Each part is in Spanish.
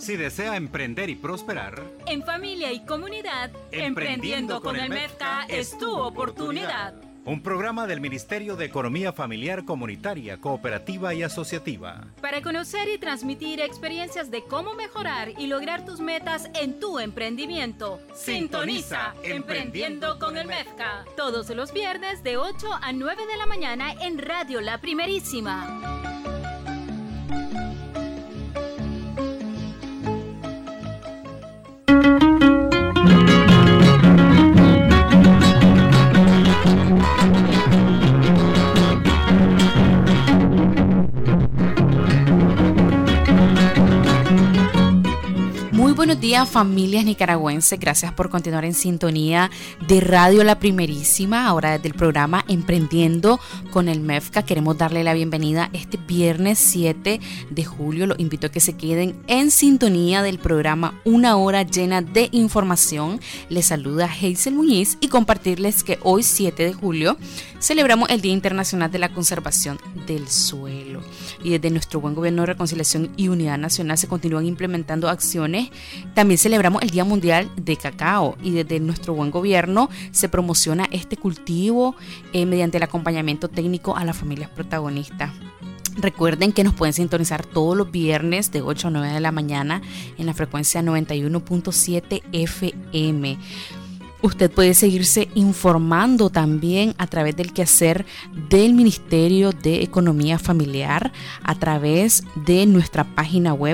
Si desea emprender y prosperar, en familia y comunidad, Emprendiendo con el MEFCA es tu oportunidad. Un programa del Ministerio de Economía Familiar, Comunitaria, Cooperativa y Asociativa. Para conocer y transmitir experiencias de cómo mejorar y lograr tus metas en tu emprendimiento. Sintoniza Emprendiendo con el MEFCA. Todos los viernes de 8 a 9 de la mañana en Radio La Primerísima. Buenos días, familias nicaragüenses, gracias por continuar en sintonía de Radio La Primerísima. Ahora desde el programa Emprendiendo con el MEFCA queremos darle la bienvenida este viernes 7 de julio. Los invito a que se queden en sintonía del programa Una Hora Llena de Información. Les saluda Hazel Muñiz y compartirles que hoy 7 de julio celebramos el Día Internacional de la Conservación del Suelo. Y desde nuestro buen gobierno de reconciliación y unidad nacional se continúan implementando acciones. También celebramos el Día Mundial de Cacao y desde nuestro buen gobierno se promociona este cultivo mediante el acompañamiento técnico a las familias protagonistas. Recuerden que nos pueden sintonizar todos los viernes de 8 a 9 de la mañana en la frecuencia 91.7 FM. Usted puede seguirse informando también a través del quehacer del Ministerio de Economía Familiar a través de nuestra página web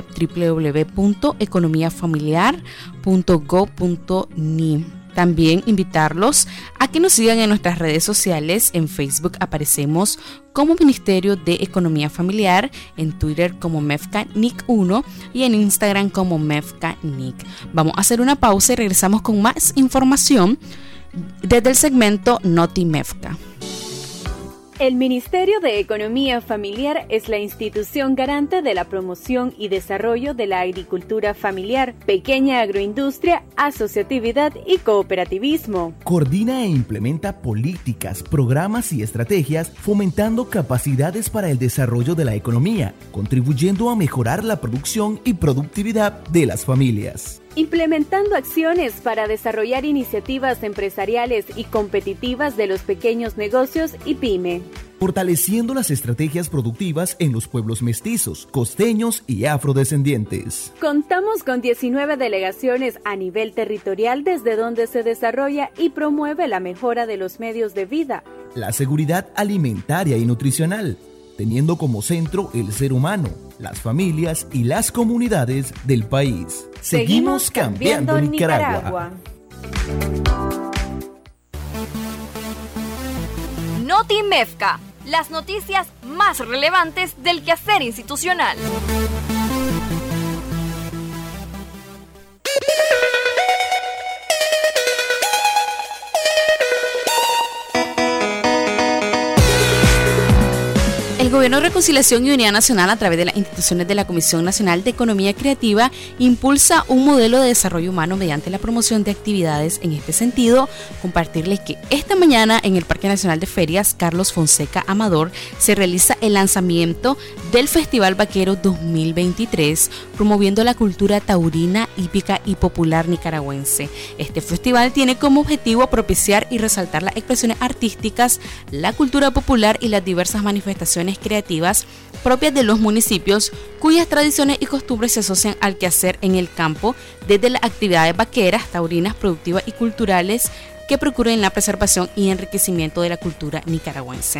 www.economiafamiliar.gov.ni. También invitarlos a que nos sigan en nuestras redes sociales. En Facebook aparecemos como Ministerio de Economía Familiar, en Twitter como MEFCA-NIC1 y en Instagram como MEFCA-NIC. Vamos a hacer una pausa y regresamos con más información desde el segmento Noti MEFCA. El Ministerio de Economía Familiar es la institución garante de la promoción y desarrollo de la agricultura familiar, pequeña agroindustria, asociatividad y cooperativismo. Coordina e implementa políticas, programas y estrategias fomentando capacidades para el desarrollo de la economía, contribuyendo a mejorar la producción y productividad de las familias. Implementando acciones para desarrollar iniciativas empresariales y competitivas de los pequeños negocios y pyme. Fortaleciendo las estrategias productivas en los pueblos mestizos, costeños y afrodescendientes. Contamos con 19 delegaciones a nivel territorial desde donde se desarrolla y promueve la mejora de los medios de vida, la seguridad alimentaria y nutricional, teniendo como centro el ser humano, las familias y las comunidades del país. Seguimos cambiando Nicaragua. Noti MEFCA, las noticias más relevantes del quehacer institucional. El Gobierno de Reconciliación y Unidad Nacional, a través de las instituciones de la Comisión Nacional de Economía Creativa, impulsa un modelo de desarrollo humano mediante la promoción de actividades. En este sentido, compartirles que esta mañana en el Parque Nacional de Ferias Carlos Fonseca Amador se realiza el lanzamiento del Festival Vaquero 2023, promoviendo la cultura taurina, hípica y popular nicaragüense. Este festival tiene como objetivo propiciar y resaltar las expresiones artísticas, la cultura popular y las diversas manifestaciones creativas propias de los municipios cuyas tradiciones y costumbres se asocian al quehacer en el campo, desde las actividades vaqueras, taurinas, productivas y culturales que procuren la preservación y enriquecimiento de la cultura nicaragüense.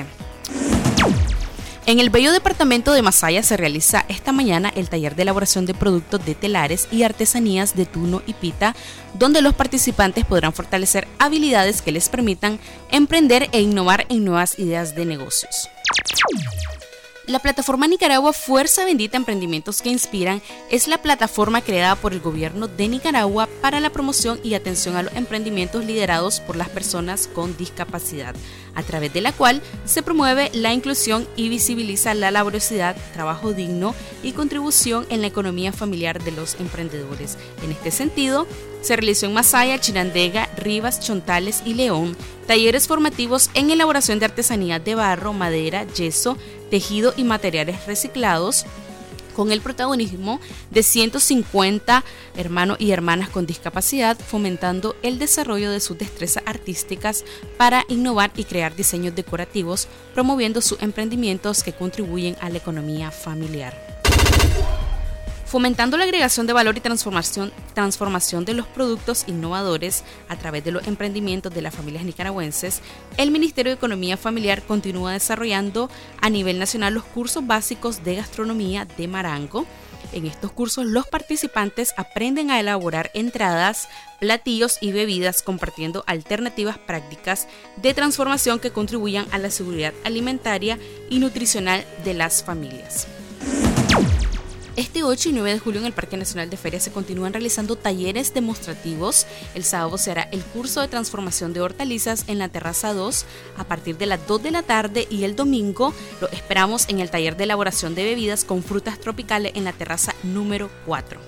En el bello departamento de Masaya se realiza esta mañana el taller de elaboración de productos de telares y artesanías de Tuno y Pita, donde los participantes podrán fortalecer habilidades que les permitan emprender e innovar en nuevas ideas de negocios. La plataforma Nicaragua Fuerza Bendita Emprendimientos que Inspiran es la plataforma creada por el gobierno de Nicaragua para la promoción y atención a los emprendimientos liderados por las personas con discapacidad, a través de la cual se promueve la inclusión y visibiliza la laboriosidad, trabajo digno y contribución en la economía familiar de los emprendedores. En este sentido, se realizó en Masaya, Chirandega, Rivas, Chontales y León talleres formativos en elaboración de artesanías de barro, madera, yeso, tejido y materiales reciclados, con el protagonismo de 150 hermanos y hermanas con discapacidad, fomentando el desarrollo de sus destrezas artísticas para innovar y crear diseños decorativos, promoviendo sus emprendimientos que contribuyen a la economía familiar. Fomentando la agregación de valor y transformación de los productos innovadores a través de los emprendimientos de las familias nicaragüenses, el Ministerio de Economía Familiar continúa desarrollando a nivel nacional los cursos básicos de gastronomía de Marango. En estos cursos los participantes aprenden a elaborar entradas, platillos y bebidas, compartiendo alternativas prácticas de transformación que contribuyan a la seguridad alimentaria y nutricional de las familias. Este 8 y 9 de julio en el Parque Nacional de Feria se continúan realizando talleres demostrativos. El sábado se hará el curso de transformación de hortalizas en la terraza 2 a partir de las 2 de la tarde y el domingo lo esperamos en el taller de elaboración de bebidas con frutas tropicales en la terraza número 4.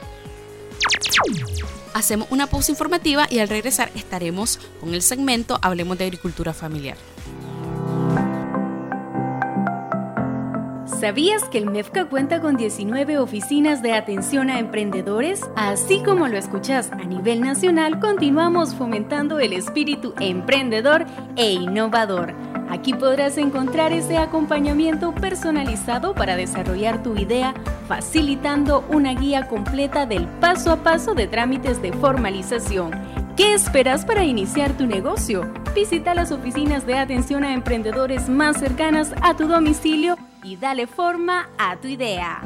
Hacemos una pausa informativa y al regresar estaremos con el segmento Hablemos de Agricultura Familiar. ¿Sabías que el MEFCA cuenta con 19 oficinas de atención a emprendedores? Así como lo escuchás, a nivel nacional continuamos fomentando el espíritu emprendedor e innovador. Aquí podrás encontrar ese acompañamiento personalizado para desarrollar tu idea, facilitando una guía completa del paso a paso de trámites de formalización. ¿Qué esperas para iniciar tu negocio? Visita las oficinas de atención a emprendedores más cercanas a tu domicilio y dale forma a tu idea.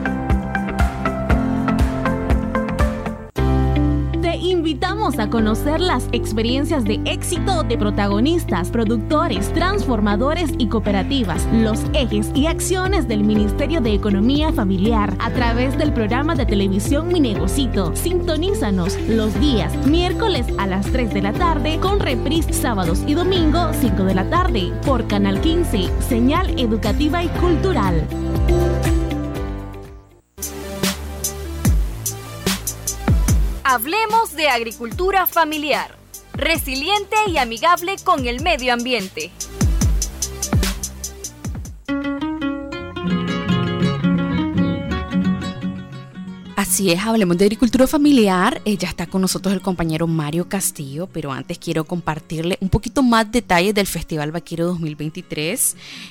Te invitamos a conocer las experiencias de éxito de protagonistas, productores, transformadores y cooperativas, los ejes y acciones del Ministerio de Economía Familiar a través del programa de televisión Mi Negocito. Sintonízanos los días miércoles a las 3 de la tarde con reprise sábados y domingo 5 de la tarde por Canal 15, señal educativa y cultural. Hablemos de agricultura familiar, resiliente y amigable con el medio ambiente. Así es, hablemos de agricultura familiar. Ya está con nosotros el compañero Mario Castillo, pero antes quiero compartirle un poquito más detalles del Festival Vaquero 2023.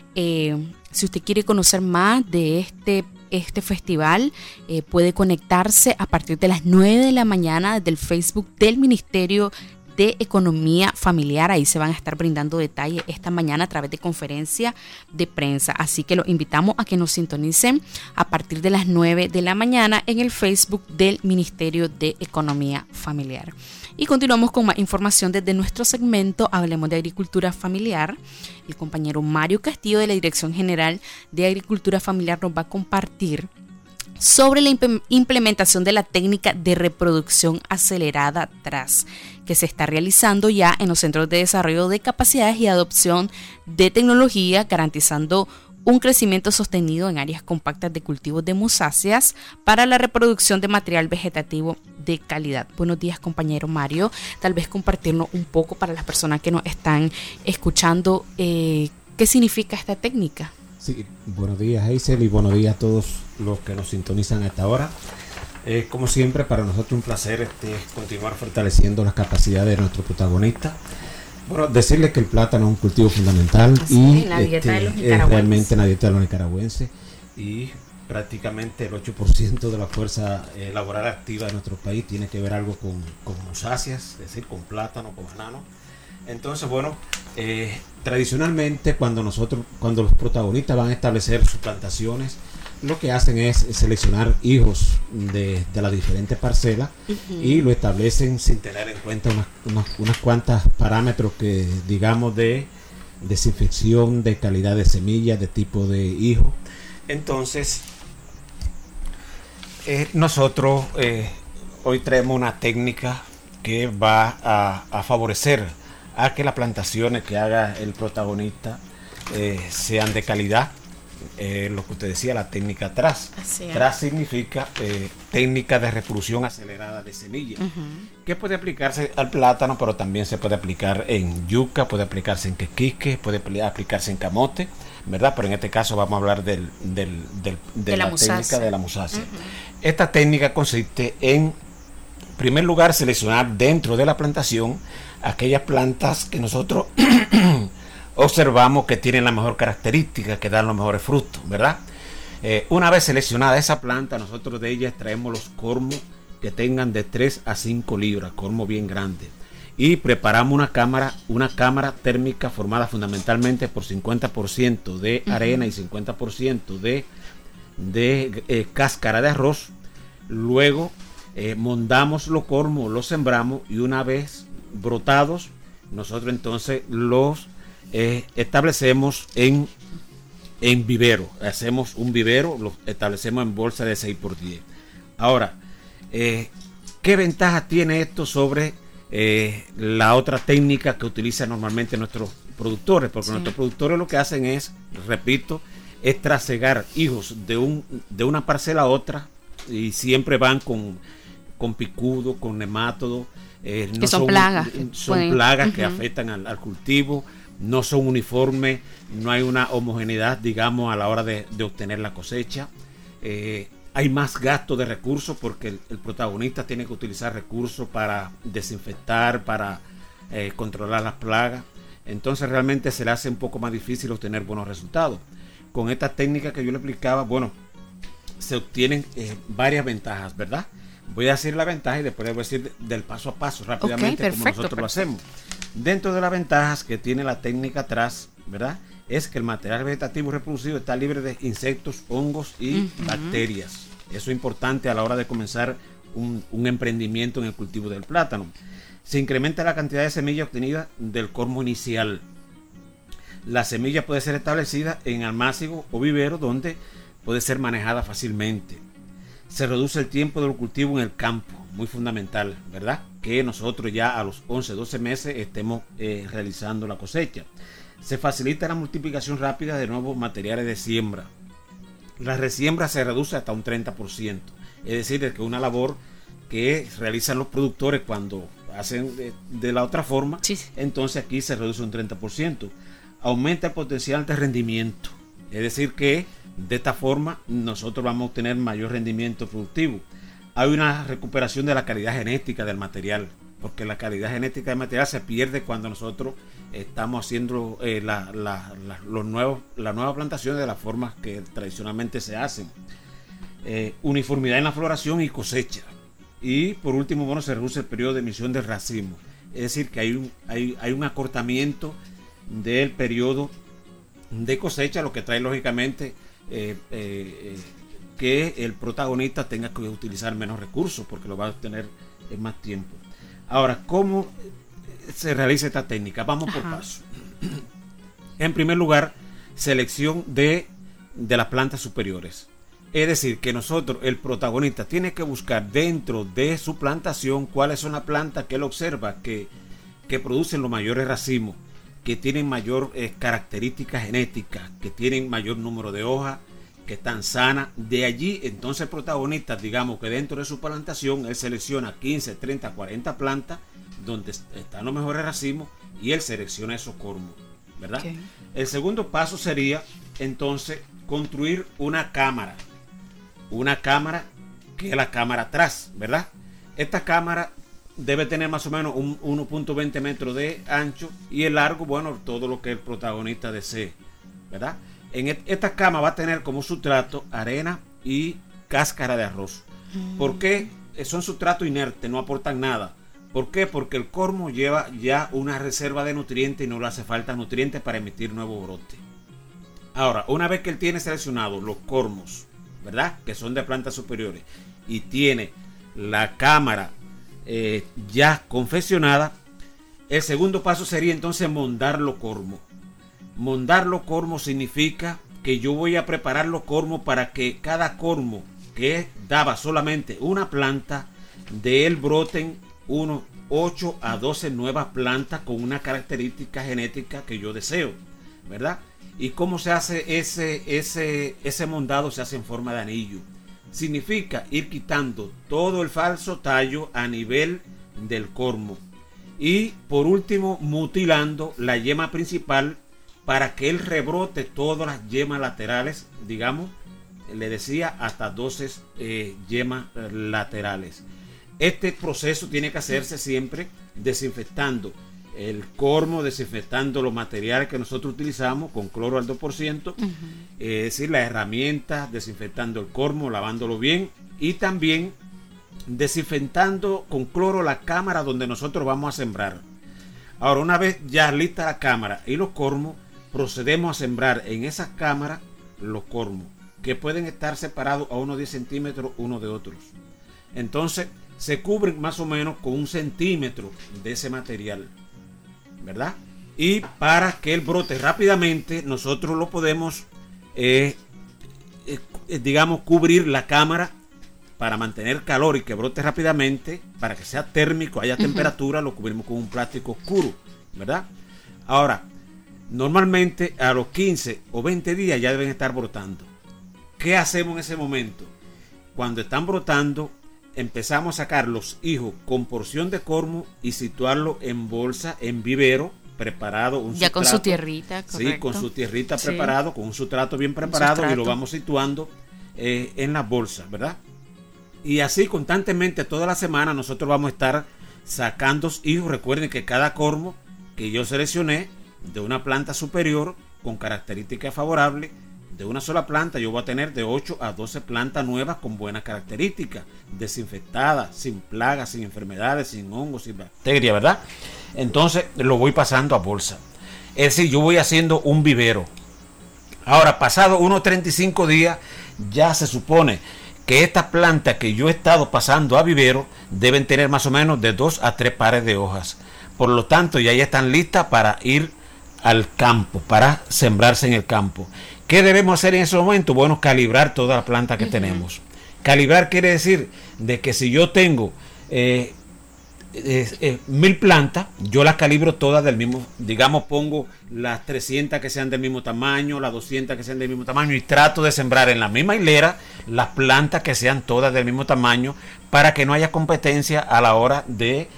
Si usted quiere conocer más de este festival, puede conectarse a partir de las 9 de la mañana desde el Facebook del Ministerio de Economía Familiar. Ahí se van a estar brindando detalles esta mañana a través de conferencia de prensa. Así que los invitamos a que nos sintonicen a partir de las 9 de la mañana en el Facebook del Ministerio de Economía Familiar. Y continuamos con más información desde nuestro segmento Hablemos de Agricultura Familiar. El compañero Mario Castillo de la Dirección General de Agricultura Familiar nos va a compartir sobre la implementación de la técnica de reproducción acelerada TRAS, que se está realizando ya en los centros de desarrollo de capacidades y adopción de tecnología, garantizando un crecimiento sostenido en áreas compactas de cultivos de musáceas para la reproducción de material vegetativo de calidad. Buenos días, compañero Mario. Tal vez compartirnos un poco para las personas que nos están escuchando, ¿qué significa esta técnica? Sí, buenos días, Hazel, y buenos días a todos los que nos sintonizan a esta hora. Como siempre, para nosotros un placer continuar fortaleciendo las capacidades de nuestro protagonista. Bueno, decirles que el plátano es un cultivo fundamental y es realmente en la dieta de los nicaragüenses, y prácticamente el 8% de la fuerza laboral activa de nuestro país tiene que ver algo con musáceas, es decir, con plátano, con banano. Entonces, bueno, tradicionalmente cuando los protagonistas van a establecer sus plantaciones, lo que hacen es seleccionar hijos de las diferentes parcelas y lo establecen sin tener en cuenta unas cuantas parámetros que, digamos, de desinfección, de calidad de semillas, de tipo de hijo. Entonces, nosotros hoy traemos una técnica que va a favorecer a que las plantaciones que haga el protagonista sean de calidad. Lo que usted decía, la técnica TRAS. TRAS significa técnica de reproducción acelerada de semillas, que puede aplicarse al plátano, pero también se puede aplicar en yuca, puede aplicarse en quequisque, puede aplicarse en camote, ¿verdad? Pero en este caso vamos a hablar de la técnica de la musácea. Esta técnica consiste en primer lugar seleccionar dentro de la plantación aquellas plantas que nosotros observamos que tienen la mejor característica, que dan los mejores frutos, ¿verdad? Una vez seleccionada esa planta, nosotros de ella extraemos los cormos que tengan de 3 a 5 libras, cormo bien grande, y preparamos una cámara térmica formada fundamentalmente por 50% de arena y 50% de cáscara de arroz. Luego mondamos los cormos, los sembramos, y una vez brotados, nosotros entonces los establecemos en vivero. Hacemos un vivero, los establecemos en bolsa de 6x10. Ahora, ¿qué ventaja tiene esto sobre la otra técnica que utilizan normalmente nuestros productores? Porque nuestros productores lo que hacen es, repito, es trasegar hijos de una parcela a otra, y siempre van con picudo, con nemátodo. Que son plagas. Son plagas que afectan al cultivo, no son uniformes, no hay una homogeneidad, digamos, a la hora de obtener la cosecha. Hay más gasto de recursos porque el protagonista tiene que utilizar recursos para desinfectar, para controlar las plagas. Entonces realmente se le hace un poco más difícil obtener buenos resultados. Con esta técnica que yo le explicaba, bueno, se obtienen varias ventajas, ¿verdad? Voy a decir la ventaja y después voy a decir del paso a paso rápidamente, como nosotros lo hacemos. Dentro de las ventajas que tiene la técnica atrás, ¿verdad?, es que el material vegetativo reproducido está libre de insectos, hongos y bacterias. Eso es importante a la hora de comenzar un emprendimiento en el cultivo del plátano. Se incrementa la cantidad de semilla obtenida del cormo inicial. La semilla puede ser establecida en almácigo o vivero, donde puede ser manejada fácilmente. Se reduce el tiempo del cultivo en el campo, muy fundamental, ¿verdad? Que nosotros ya a los 11-12 meses estemos realizando la cosecha. Se facilita la multiplicación rápida de nuevos materiales de siembra. La resiembra se reduce hasta un 30%. Es decir, que una labor que realizan los productores cuando hacen de la otra forma, entonces aquí se reduce un 30%. Aumenta el potencial de rendimiento. Es decir, que de esta forma nosotros vamos a obtener mayor rendimiento productivo. Hay una recuperación de la calidad genética del material, porque la calidad genética del material se pierde cuando nosotros estamos haciendo la nueva plantación de las formas que tradicionalmente se hacen. Uniformidad en la floración y cosecha. Y por último, bueno, se reduce el periodo de emisión del racimo. Es decir, que hay un acortamiento del periodo de cosecha, lo que trae lógicamente que el protagonista tenga que utilizar menos recursos porque lo va a obtener en más tiempo. Ahora, ¿cómo se realiza esta técnica? Vamos por paso. En primer lugar, selección de las plantas superiores. Es decir, que nosotros, el protagonista, tiene que buscar dentro de su plantación cuáles son las plantas que él observa que producen los mayores racimos, que tienen mayor características genéticas, que tienen mayor número de hojas, que están sanas. De allí, entonces, el protagonista, digamos que dentro de su plantación, él selecciona 15, 30, 40 plantas donde están los mejores racimos y él selecciona esos cormos, ¿verdad? Okay. El segundo paso sería, entonces, construir una cámara que es la cámara atrás, ¿verdad? Esta cámara debe tener más o menos un 1.20 metros de ancho y el largo, bueno, todo lo que el protagonista desee, ¿verdad? En esta cama va a tener como sustrato arena y cáscara de arroz. ¿Por qué? Son sustratos inertes, no aportan nada. ¿Por qué? Porque el cormo lleva ya una reserva de nutrientes y no le hace falta nutrientes para emitir nuevos brotes. Ahora, una vez que él tiene seleccionado los cormos, ¿verdad?, que son de plantas superiores, y tiene la cámara ya confeccionada, el segundo paso sería entonces mondar los cormos. Mondar los cormos significa que yo voy a preparar los cormos para que cada cormo que daba solamente una planta, de él broten unos 8 a 12 nuevas plantas con una característica genética que yo deseo, ¿verdad? ¿Y cómo se hace ese mondado? Se hace en forma de anillo. Significa ir quitando todo el falso tallo a nivel del cormo. Y por último, mutilando la yema principal para que él rebrote todas las yemas laterales, digamos, le decía hasta 12 yemas laterales. Este proceso tiene que hacerse siempre desinfectando el cormo, desinfectando los materiales que nosotros utilizamos con cloro al 2%, es decir, las herramientas, desinfectando el cormo, lavándolo bien, y también desinfectando con cloro la cámara donde nosotros vamos a sembrar. Ahora, una vez ya lista la cámara y los cormos, procedemos a sembrar en esas cámaras los cormos, que pueden estar separados a unos 10 centímetros unos de otros. Entonces, se cubren más o menos con 1 centímetro de ese material, ¿verdad? Y para que él brote rápidamente, nosotros lo podemos, digamos, cubrir la cámara para mantener calor y que brote rápidamente, para que sea térmico, haya temperatura, lo cubrimos con un plástico oscuro, ¿verdad? Ahora, normalmente a los 15 o 20 días ya deben estar brotando. ¿Qué hacemos en ese momento? Cuando están brotando, empezamos a sacar los hijos con porción de cormo y situarlo en bolsa, en vivero, preparado. Ya sustrato, con su tierrita, correcto. Sí, con su tierrita preparado, con un sustrato bien preparado, y lo vamos situando en las bolsas, ¿verdad? Y así constantemente toda la semana nosotros vamos a estar sacando hijos. Recuerden que cada cormo que yo seleccioné de una planta superior con características favorables, de una sola planta yo voy a tener de 8 a 12 plantas nuevas con buenas características, desinfectadas, sin plagas, sin enfermedades, sin hongos, sin bacterias, ¿verdad? Entonces lo voy pasando a bolsa. Es decir, yo voy haciendo un vivero. Ahora, pasado unos 35 días, ya se supone que estas plantas que yo he estado pasando a vivero deben tener más o menos de 2 a 3 pares de hojas. Por lo tanto, ya están listas para ir al campo, para sembrarse en el campo. ¿Qué debemos hacer en ese momento? Bueno, calibrar toda la planta que tenemos. Calibrar quiere decir de que si yo tengo 1000 plantas, yo las calibro todas del mismo, digamos, pongo las 300 que sean del mismo tamaño, las 200 que sean del mismo tamaño, y trato de sembrar en la misma hilera las plantas que sean todas del mismo tamaño, para que no haya competencia a la hora de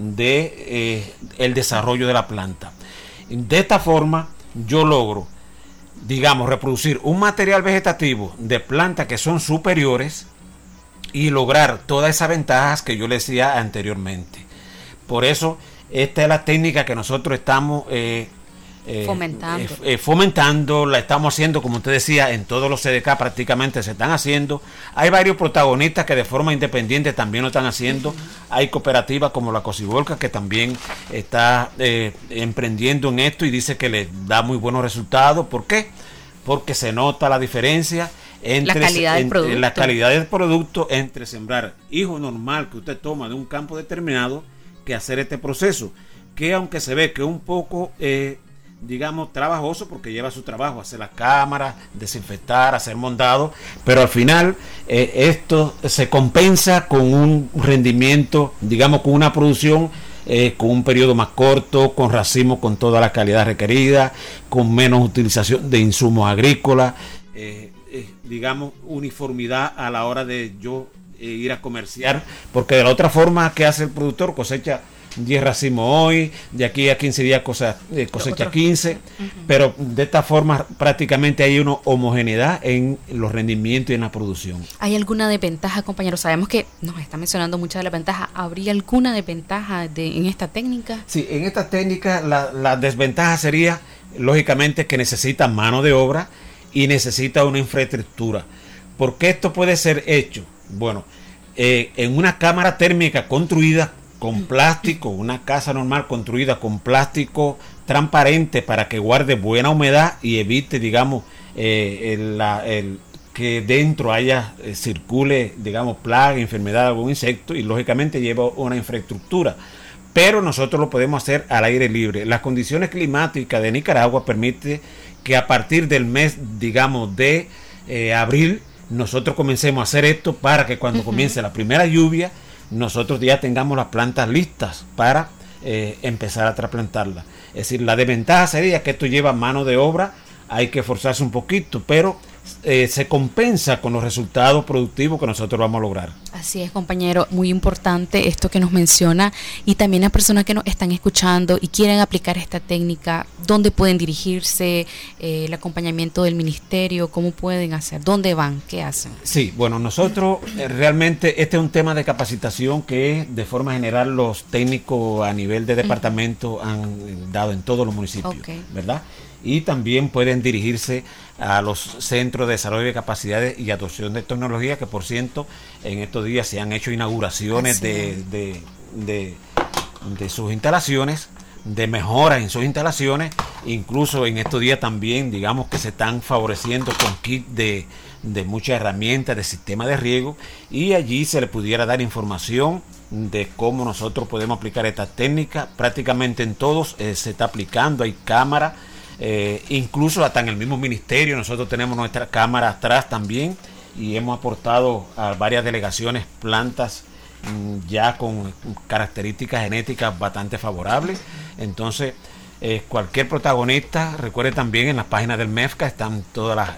el desarrollo de la planta. De esta forma yo logro, digamos, reproducir un material vegetativo de plantas que son superiores y lograr todas esas ventajas que yo les decía anteriormente. Por eso esta es la técnica que nosotros estamos fomentando, la estamos haciendo, como usted decía, en todos los CDK prácticamente se están haciendo. Hay varios protagonistas que de forma independiente también lo están haciendo. Hay cooperativas como la Cocibolca, que también está emprendiendo en esto y dice que le da muy buenos resultados. ¿Por qué? Porque se nota la diferencia entre la calidad del producto entre sembrar hijo normal que usted toma de un campo determinado, que hacer este proceso, que aunque se ve que es un poco digamos trabajoso, porque lleva su trabajo, hacer las cámaras, desinfectar, hacer mondado, pero al final esto se compensa con un rendimiento, digamos, con una producción con un periodo más corto, con racimo con toda la calidad requerida, con menos utilización de insumos agrícolas, digamos, uniformidad a la hora de yo ir a comerciar, porque de la otra forma que hace el productor, cosecha 10 racimos hoy, de aquí a 15 días cosecha 15, pero de esta forma prácticamente hay una homogeneidad en los rendimientos y en la producción. ¿Hay alguna desventaja, compañero? Sabemos que nos está mencionando muchas de las ventajas. ¿Habría alguna desventaja en esta técnica? Sí, en esta técnica la desventaja sería, lógicamente, que necesita mano de obra y necesita una infraestructura. ¿Por qué esto puede ser hecho? Bueno, en una cámara térmica construida con plástico, una casa normal construida con plástico transparente para que guarde buena humedad y evite, digamos, que dentro circule, digamos, plaga, enfermedad, algún insecto, y lógicamente lleva una infraestructura. Pero nosotros lo podemos hacer al aire libre. Las condiciones climáticas de Nicaragua permiten que a partir del mes, digamos, de abril, nosotros comencemos a hacer esto para que cuando comience la primera lluvia, nosotros ya tengamos las plantas listas para empezar a trasplantarlas. Es decir, la desventaja sería que esto lleva mano de obra, hay que esforzarse un poquito, pero se compensa con los resultados productivos que nosotros vamos a lograr. Así es, compañero, muy importante esto que nos menciona, y también las personas que nos están escuchando y quieren aplicar esta técnica, ¿dónde pueden dirigirse? El acompañamiento del ministerio, ¿cómo pueden hacer? ¿Dónde van? ¿Qué hacen? Sí, bueno, nosotros realmente este es un tema de capacitación que de forma general los técnicos a nivel de departamento han dado en todos los municipios, ¿verdad? Y también pueden dirigirse a los centros de desarrollo de capacidades y adopción de tecnología, que por cierto en estos días se han hecho inauguraciones de sus instalaciones, de mejoras en sus instalaciones. Incluso en estos días también, digamos que se están favoreciendo con kit de muchas herramientas de sistema de riego, y allí se le pudiera dar información de cómo nosotros podemos aplicar esta técnica. Prácticamente en todos se está aplicando, hay cámara. Incluso hasta en el mismo ministerio nosotros tenemos nuestra cámara atrás también, y hemos aportado a varias delegaciones plantas ya con características genéticas bastante favorables. Entonces cualquier protagonista, recuerde también en las páginas del MEFCA están todas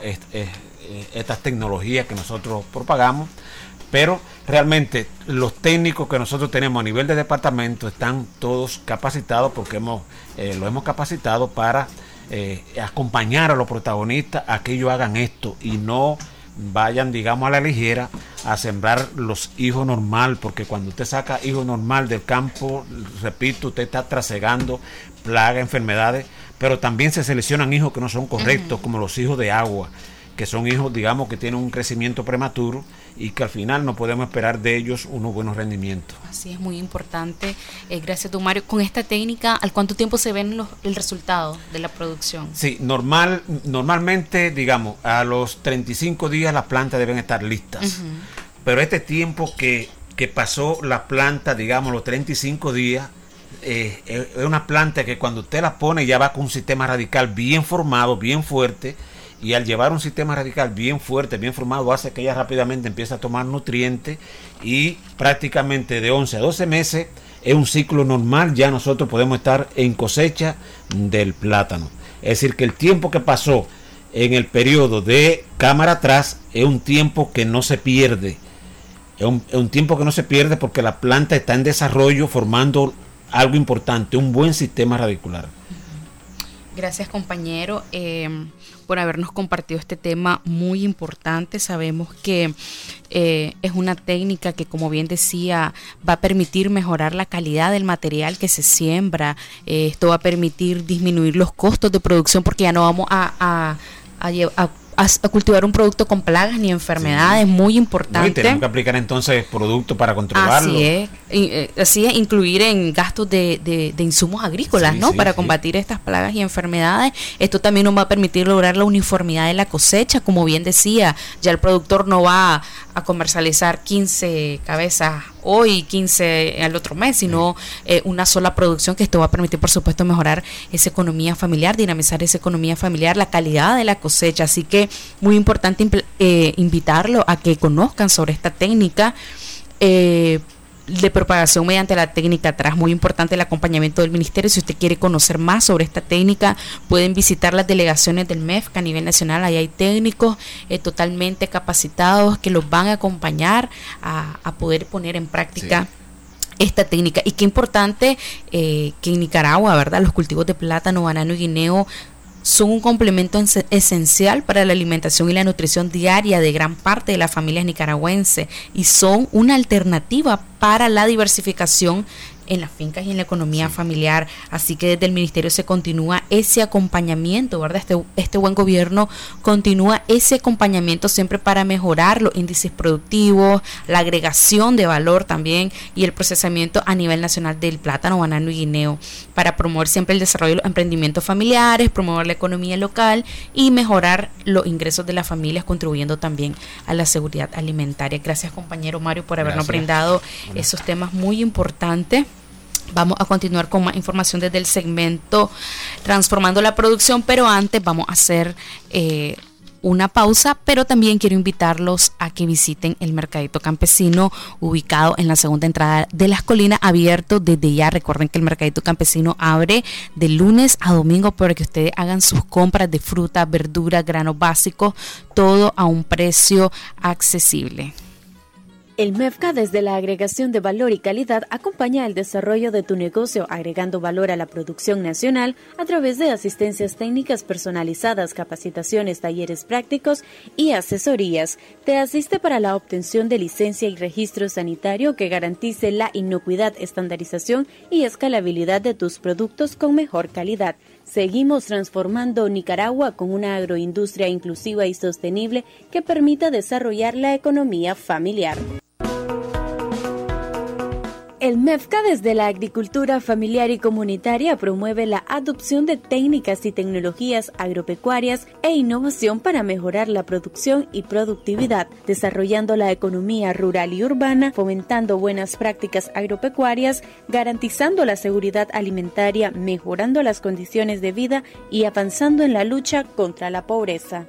estas tecnologías que nosotros propagamos, pero realmente los técnicos que nosotros tenemos a nivel de departamento están todos capacitados, porque lo hemos capacitado para acompañar a los protagonistas a que ellos hagan esto y no vayan, digamos, a la ligera a sembrar los hijos normal, porque cuando usted saca hijos normal del campo, repito, usted está trasegando plagas, enfermedades, pero también se seleccionan hijos que no son correctos, como los hijos de agua, que son hijos, digamos, que tienen un crecimiento prematuro y que al final no podemos esperar de ellos unos buenos rendimientos. Así es, muy importante. Gracias, don Mario. Con esta técnica, ¿al cuánto tiempo se ven el resultado de la producción? Sí, normalmente, digamos, a los 35 días las plantas deben estar listas. Pero este tiempo que pasó la planta, digamos, los 35 días, es una planta que cuando usted la pone ya va con un sistema radical bien formado, bien fuerte. Y al llevar un sistema radical bien fuerte, bien formado, hace que ella rápidamente empiece a tomar nutrientes, y prácticamente de 11 a 12 meses es un ciclo normal. Ya nosotros podemos estar en cosecha del plátano. Es decir, que el tiempo que pasó en el periodo de cámara atrás es un tiempo que no se pierde. Es un tiempo que no se pierde porque la planta está en desarrollo, formando algo importante, un buen sistema radicular. Gracias, compañero, por habernos compartido este tema muy importante. Sabemos que es una técnica que, como bien decía, va a permitir mejorar la calidad del material que se siembra. Esto va a permitir disminuir los costos de producción, porque ya no vamos a cultivar un producto con plagas ni enfermedades. Muy importante. Y tenemos que aplicar entonces productos para controlarlo. Así es, incluir en gastos de insumos agrícolas, ¿no? Para combatir estas plagas y enfermedades. Esto también nos va a permitir lograr la uniformidad de la cosecha. Como bien decía, ya el productor no va a comercializar 15 cabezas hoy, 15 al otro mes, sino una sola producción, que esto va a permitir, por supuesto, mejorar esa economía familiar, dinamizar esa economía familiar, la calidad de la cosecha. Así que muy importante invitarlo a que conozcan sobre esta técnica de propagación mediante la técnica atrás. Muy importante el acompañamiento del ministerio. Si usted quiere conocer más sobre esta técnica, pueden visitar las delegaciones del MEFCA a nivel nacional. Ahí hay técnicos totalmente capacitados que los van a acompañar a poder poner en práctica esta técnica. Y qué importante que en Nicaragua, ¿verdad?, los cultivos de plátano, banano y guineo son un complemento esencial para la alimentación y la nutrición diaria de gran parte de las familias nicaragüenses, y son una alternativa para la diversificación en las fincas y en la economía familiar. Así que desde el ministerio se continúa ese acompañamiento, ¿verdad? Este buen gobierno continúa ese acompañamiento siempre para mejorar los índices productivos, la agregación de valor también, y el procesamiento a nivel nacional del plátano, banano y guineo, para promover siempre el desarrollo de los emprendimientos familiares, promover la economía local y mejorar los ingresos de las familias, contribuyendo también a la seguridad alimentaria. Gracias, compañero Mario, por habernos brindado esos temas muy importantes. Vamos a continuar con más información desde el segmento Transformando la Producción, pero antes vamos a hacer una pausa, pero también quiero invitarlos a que visiten el Mercadito Campesino ubicado en la segunda entrada de Las Colinas, abierto desde ya. Recuerden que el Mercadito Campesino abre de lunes a domingo para que ustedes hagan sus compras de fruta, verdura, granos básicos, todo a un precio accesible. El MEFCA, desde la agregación de valor y calidad, acompaña el desarrollo de tu negocio, agregando valor a la producción nacional a través de asistencias técnicas personalizadas, capacitaciones, talleres prácticos y asesorías. Te asiste para la obtención de licencia y registro sanitario que garantice la inocuidad, estandarización y escalabilidad de tus productos con mejor calidad. Seguimos transformando Nicaragua con una agroindustria inclusiva y sostenible que permita desarrollar la economía familiar. El MEFCA, desde la agricultura familiar y comunitaria, promueve la adopción de técnicas y tecnologías agropecuarias e innovación para mejorar la producción y productividad, desarrollando la economía rural y urbana, fomentando buenas prácticas agropecuarias, garantizando la seguridad alimentaria, mejorando las condiciones de vida y avanzando en la lucha contra la pobreza.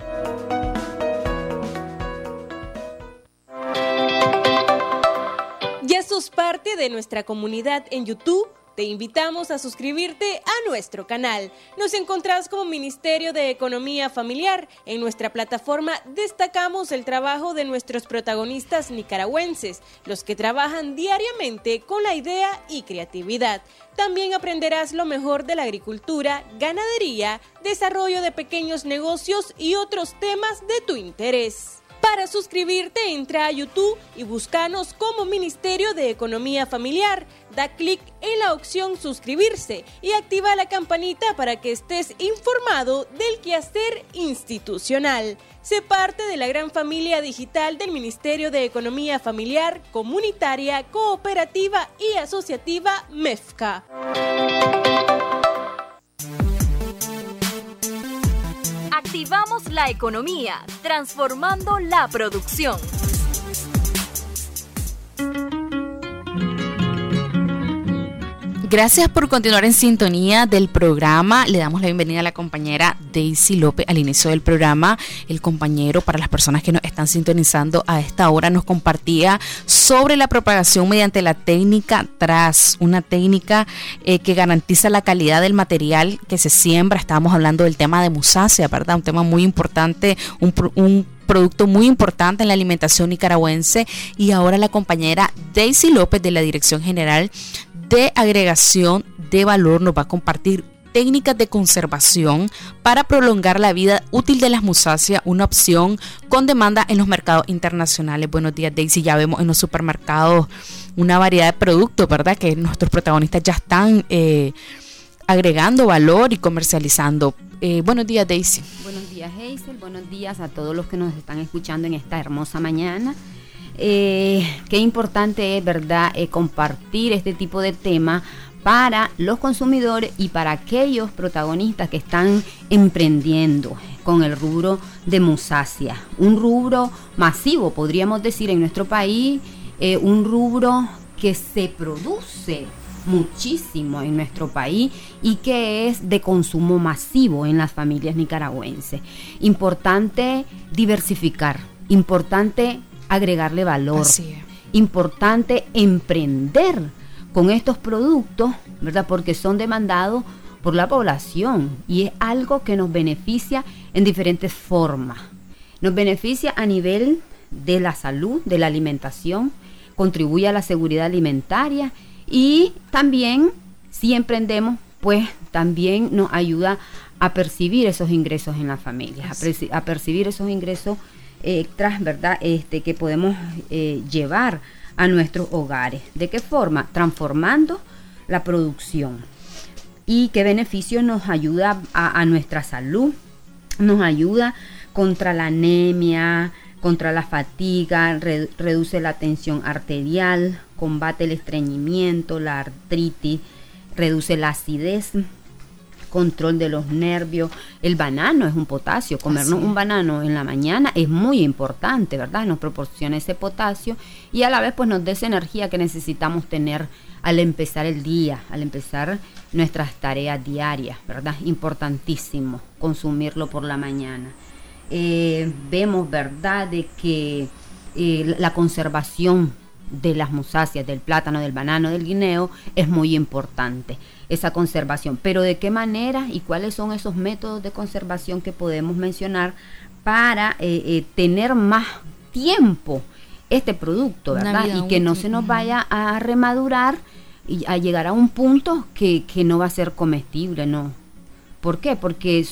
Ya sos parte de nuestra comunidad en YouTube. Te invitamos a suscribirte a nuestro canal. Nos encontrás como Ministerio de Economía Familiar. En nuestra plataforma destacamos el trabajo de nuestros protagonistas nicaragüenses, los que trabajan diariamente con la idea y creatividad. También aprenderás lo mejor de la agricultura, ganadería, desarrollo de pequeños negocios y otros temas de tu interés. Para suscribirte, entra a YouTube y búscanos como Ministerio de Economía Familiar. Da clic en la opción suscribirse y activa la campanita para que estés informado del quehacer institucional. Sé parte de la gran familia digital del Ministerio de Economía Familiar, Comunitaria, Cooperativa y Asociativa MEFCA. Activamos la economía, transformando la producción. Gracias por continuar en sintonía del programa. Le damos la bienvenida a la compañera Daisy López al inicio del programa. El compañero, para las personas que nos están sintonizando a esta hora, nos compartía sobre la propagación mediante la técnica TRAS, una técnica que garantiza la calidad del material que se siembra. Estábamos hablando del tema de musácea, ¿verdad? Un tema muy importante, un producto muy importante en la alimentación nicaragüense. Y ahora la compañera Daisy López, de la Dirección General de Agregación de Valor, nos va a compartir técnicas de conservación para prolongar la vida útil de las musáceas, una opción con demanda en los mercados internacionales. Buenos días, Daisy. Ya vemos en los supermercados una variedad de productos, ¿verdad?, que nuestros protagonistas ya están agregando valor y comercializando. Buenos días, Daisy. Buenos días, Hazel. Buenos días a todos los que nos están escuchando en esta hermosa mañana. Qué importante es, ¿verdad?, compartir este tipo de tema para los consumidores y para aquellos protagonistas que están emprendiendo con el rubro de musácea, un rubro masivo, podríamos decir, en nuestro país, un rubro que se produce muchísimo en nuestro país y que es de consumo masivo en las familias nicaragüenses. Importante diversificar, importante agregarle valor, importante emprender con estos productos, ¿verdad?, porque son demandados por la población y es algo que nos beneficia en diferentes formas. Nos beneficia a nivel de la salud, de la alimentación, contribuye a la seguridad alimentaria y también, si emprendemos, pues también nos ayuda a percibir esos ingresos en las familias, a percibir esos ingresos extras, ¿verdad?, que podemos llevar a nuestros hogares. ¿De qué forma? Transformando la producción. ¿Y qué beneficios nos ayuda a nuestra salud? Nos ayuda contra la anemia, contra la fatiga, reduce la tensión arterial, combate el estreñimiento, la artritis, reduce la acidez, control de los nervios. El banano es un potasio, comernos un banano en la mañana es muy importante, ¿verdad? Nos proporciona ese potasio y a la vez pues nos da esa energía que necesitamos tener al empezar el día, al empezar nuestras tareas diarias, ¿verdad? Importantísimo consumirlo por la mañana. vemos, ¿verdad?, de que la conservación de las musáceas, del plátano, del banano, del guineo, es muy importante, esa conservación. Pero ¿de qué manera y cuáles son esos métodos de conservación que podemos mencionar para tener más tiempo este producto, ¿verdad? Y que no se nos vaya a remadurar y a llegar a un punto que no va a ser comestible, ¿no? ¿Por qué? Porque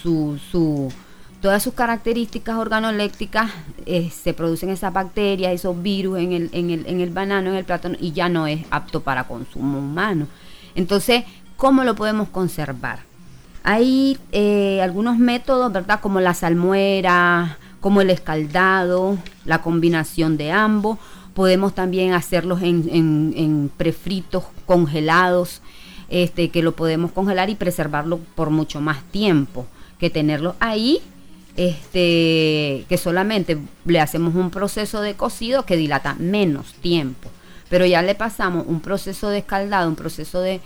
todas sus características organolépticas se producen esas bacterias, esos virus en el banano, en el plátano, y ya no es apto para consumo humano. Entonces, ¿cómo lo podemos conservar? Hay algunos métodos, ¿verdad?, como la salmuera, como el escaldado, la combinación de ambos. Podemos también hacerlos en prefritos congelados, que lo podemos congelar y preservarlo por mucho más tiempo que tenerlo ahí, que solamente le hacemos un proceso de cocido que dilata menos tiempo. Pero ya le pasamos un proceso de escaldado, un proceso de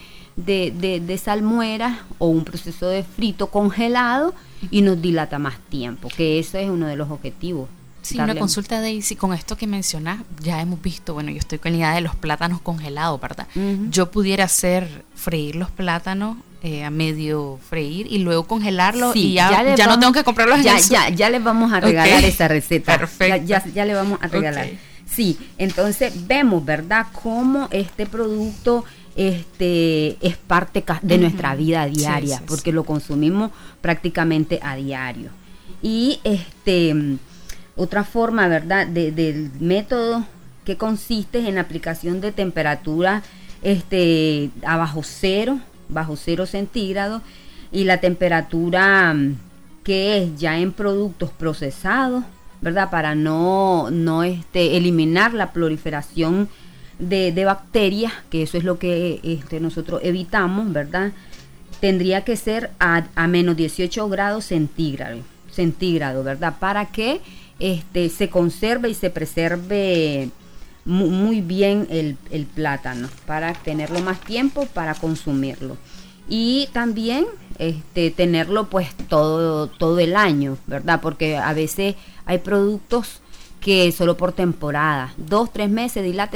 salmuera o un proceso de frito congelado y nos dilata más tiempo, que eso es uno de los objetivos. Sí, una consulta, Daisy, con esto que mencionas, ya hemos visto, bueno, yo estoy con la idea de los plátanos congelados, ¿verdad? Yo pudiera freír los plátanos a medio freír y luego congelarlos, y ya no tengo que comprarlos ya les vamos a regalar esa receta. Perfecto. Ya le vamos a regalar. Sí, entonces vemos, ¿verdad?, cómo este producto es parte de nuestra vida diaria, porque lo consumimos prácticamente a diario. Y otra forma, ¿verdad?, del método, que consiste en la aplicación de temperatura a bajo cero centígrados, y la temperatura que es ya en productos procesados, ¿verdad?, para no eliminar la proliferación de bacterias, que eso es lo que nosotros evitamos, ¿verdad? Tendría que ser a menos 18 grados centígrados, ¿verdad?, para que se conserve y se preserve muy bien el plátano, para tenerlo más tiempo para consumirlo. Y también tenerlo pues todo el año, ¿verdad? Porque a veces hay productos que solo por temporada, 2-3 meses dilata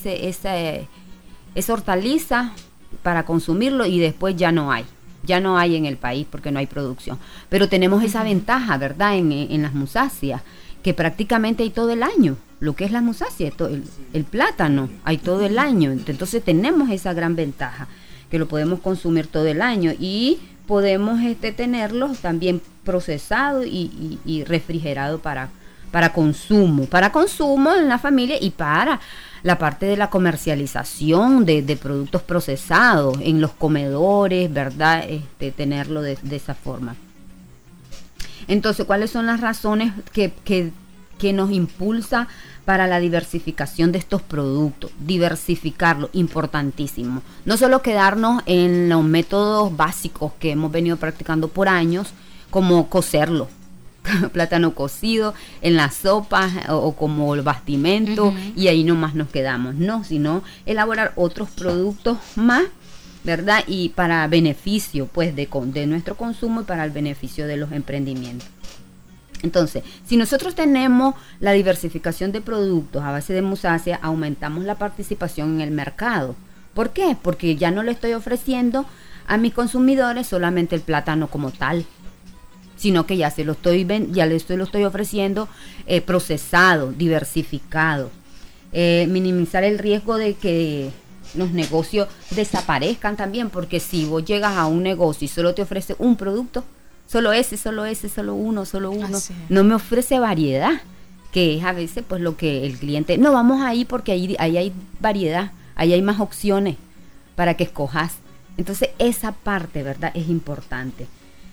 esa hortaliza para consumirlo, y después ya no hay en el país porque no hay producción. Pero tenemos esa ventaja, ¿verdad?, en las musáceas, que prácticamente hay todo el año. Lo que es la musácea, el plátano, hay todo el año. Entonces tenemos esa gran ventaja, que lo podemos consumir todo el año, y podemos tenerlo también procesado y refrigerado para consumo en la familia, y para la parte de la comercialización de productos procesados en los comedores, ¿verdad? Tenerlo de esa forma. Entonces, ¿cuáles son las razones que nos impulsa para la diversificación de estos productos? Diversificarlo, importantísimo. No solo quedarnos en los métodos básicos que hemos venido practicando por años, como cocerlo, plátano cocido en las sopas o como el bastimento, y ahí nomás nos quedamos, no, sino elaborar otros productos más, ¿verdad? Y para beneficio pues de nuestro consumo, y para el beneficio de los emprendimientos. Entonces, si nosotros tenemos la diversificación de productos a base de musácea, aumentamos la participación en el mercado. ¿Por qué? Porque ya no le estoy ofreciendo a mis consumidores solamente el plátano como tal, sino que ya lo estoy ofreciendo procesado, diversificado. Minimizar el riesgo de que los negocios desaparezcan también, porque si vos llegas a un negocio y solo te ofrece un producto, solo uno, no me ofrece variedad, que es a veces pues lo que el cliente, no, vamos ahí porque ahí hay variedad, ahí hay más opciones para que escojas. Entonces esa parte, ¿verdad?, es importante.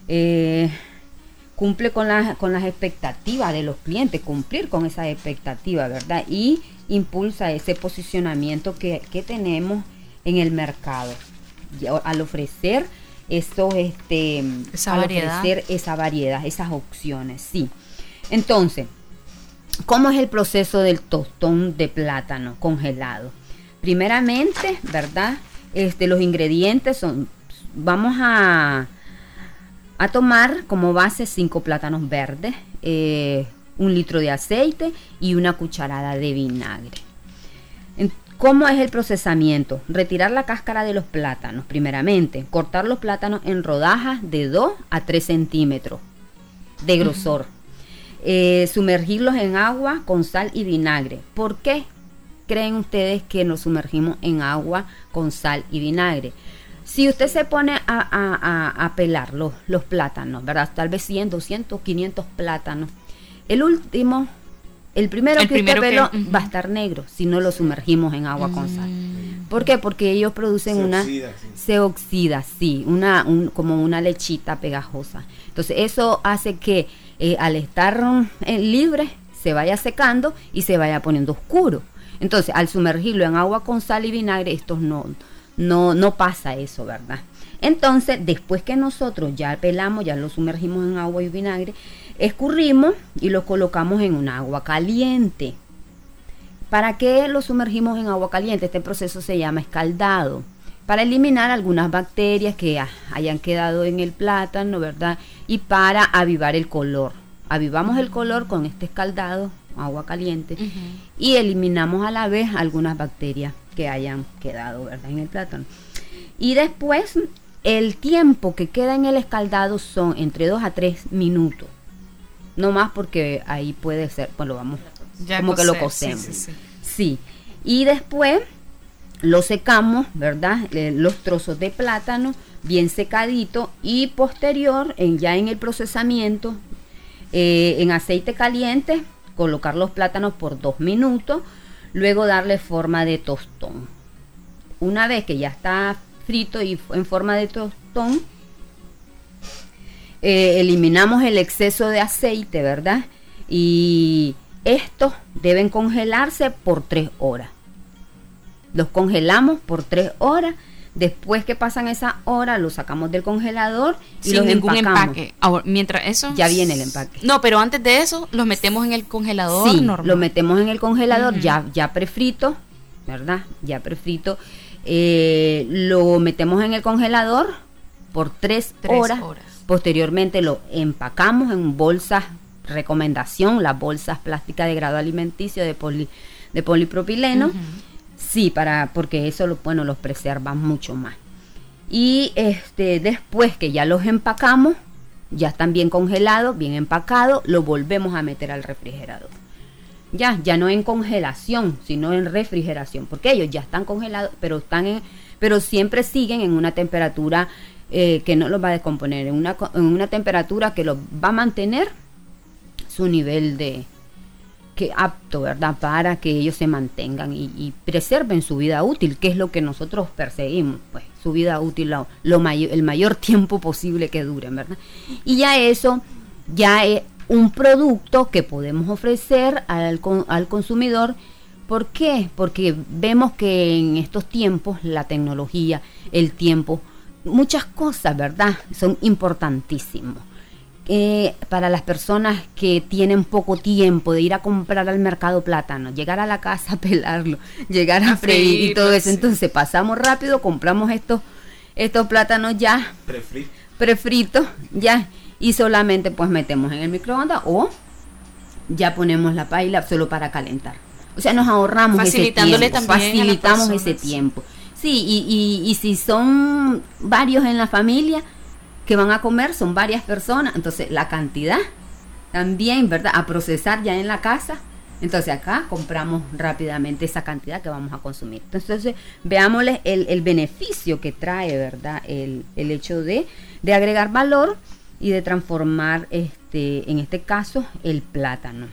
Cumple con las expectativas de los clientes, cumplir con esa expectativa, ¿verdad? Y impulsa ese posicionamiento que tenemos en el mercado. Y al ofrecer esa variedad, esas opciones, sí. Entonces, ¿cómo es el proceso del tostón de plátano congelado? Primeramente, ¿verdad? Los ingredientes son, vamos a tomar como base 5 plátanos verdes, 1 litro de aceite y una cucharada de vinagre. ¿Cómo es el procesamiento? Retirar la cáscara de los plátanos primeramente, cortar los plátanos en rodajas de 2 a 3 centímetros de grosor, sumergirlos en agua con sal y vinagre. ¿Por qué creen ustedes que nos sumergimos en agua con sal y vinagre? Si usted se pone a pelar los plátanos, ¿verdad? Tal vez 100, 200, 500 plátanos. El primero que usted peló va a estar negro si no lo sumergimos en agua con sal. ¿Por qué? Porque ellos producen se oxida, como una lechita pegajosa. Entonces eso hace que al estar libre se vaya secando y se vaya poniendo oscuro. Entonces al sumergirlo en agua con sal y vinagre, esto no pasa eso, ¿verdad? Entonces, después que nosotros ya pelamos, ya lo sumergimos en agua y vinagre, escurrimos y lo colocamos en un agua caliente. ¿Para qué lo sumergimos en agua caliente? Este proceso se llama escaldado, para eliminar algunas bacterias que hayan quedado en el plátano, ¿verdad? Y para avivar el color. Avivamos el color con este escaldado, agua caliente, y eliminamos a la vez algunas bacterias que hayan quedado, ¿verdad?, en el plátano. Y después, el tiempo que queda en el escaldado son entre 2 a 3 minutos. No más, porque ahí puede ser, pues lo vamos, ya como que lo cocemos. Sí. Y después lo secamos, ¿verdad? Los trozos de plátano bien secadito, y posterior, ya en el procesamiento, en aceite caliente, colocar los plátanos por 2 minutos, luego darle forma de tostón. Una vez que ya está frito y en forma de tostón, eliminamos el exceso de aceite, ¿verdad? Y estos deben congelarse por 3 horas. Los congelamos por 3 horas. Después que pasan esa hora, los sacamos del congelador y sin los ningún empacamos. Empaque. Ahora, mientras eso ya viene el empaque. No, pero antes de eso los metemos en el congelador. Sí, normal. lo metemos en el congelador ya prefrito, ¿verdad? Ya prefrito. Lo metemos en el congelador por 3 horas. Posteriormente lo empacamos en bolsas, recomendación, las bolsas plásticas de grado alimenticio de polipropileno. Sí, porque eso los preserva mucho más. Y después que ya los empacamos, ya están bien congelados, bien empacados, los volvemos a meter al refrigerador. Ya no en congelación, sino en refrigeración, porque ellos ya están congelados, pero siempre siguen en una temperatura que no los va a descomponer, en una temperatura que los va a mantener su nivel apto, ¿verdad?, para que ellos se mantengan y preserven su vida útil, que es lo que nosotros perseguimos, pues su vida útil, el mayor tiempo posible que duren, ¿verdad? Y ya eso ya es un producto que podemos ofrecer al consumidor. ¿Por qué? Porque vemos que en estos tiempos la tecnología, el tiempo, muchas cosas, ¿verdad?, son importantísimos. Para las personas que tienen poco tiempo de ir a comprar al mercado plátano, llegar a la casa a pelarlo, llegar a freír y todo eso, entonces pasamos rápido, compramos estos plátanos ya prefritos ya, y solamente pues metemos en el microondas o ya ponemos la paila solo para calentar. O sea, nos ahorramos ese tiempo, facilitamos ese tiempo. Sí, y si son varios en la familia que van a comer, son varias personas, entonces la cantidad también, ¿verdad?, a procesar ya en la casa. Entonces acá compramos rápidamente esa cantidad que vamos a consumir. Entonces veámosle el beneficio que trae, ¿verdad?, el hecho de agregar valor y de transformar en este caso el plátano.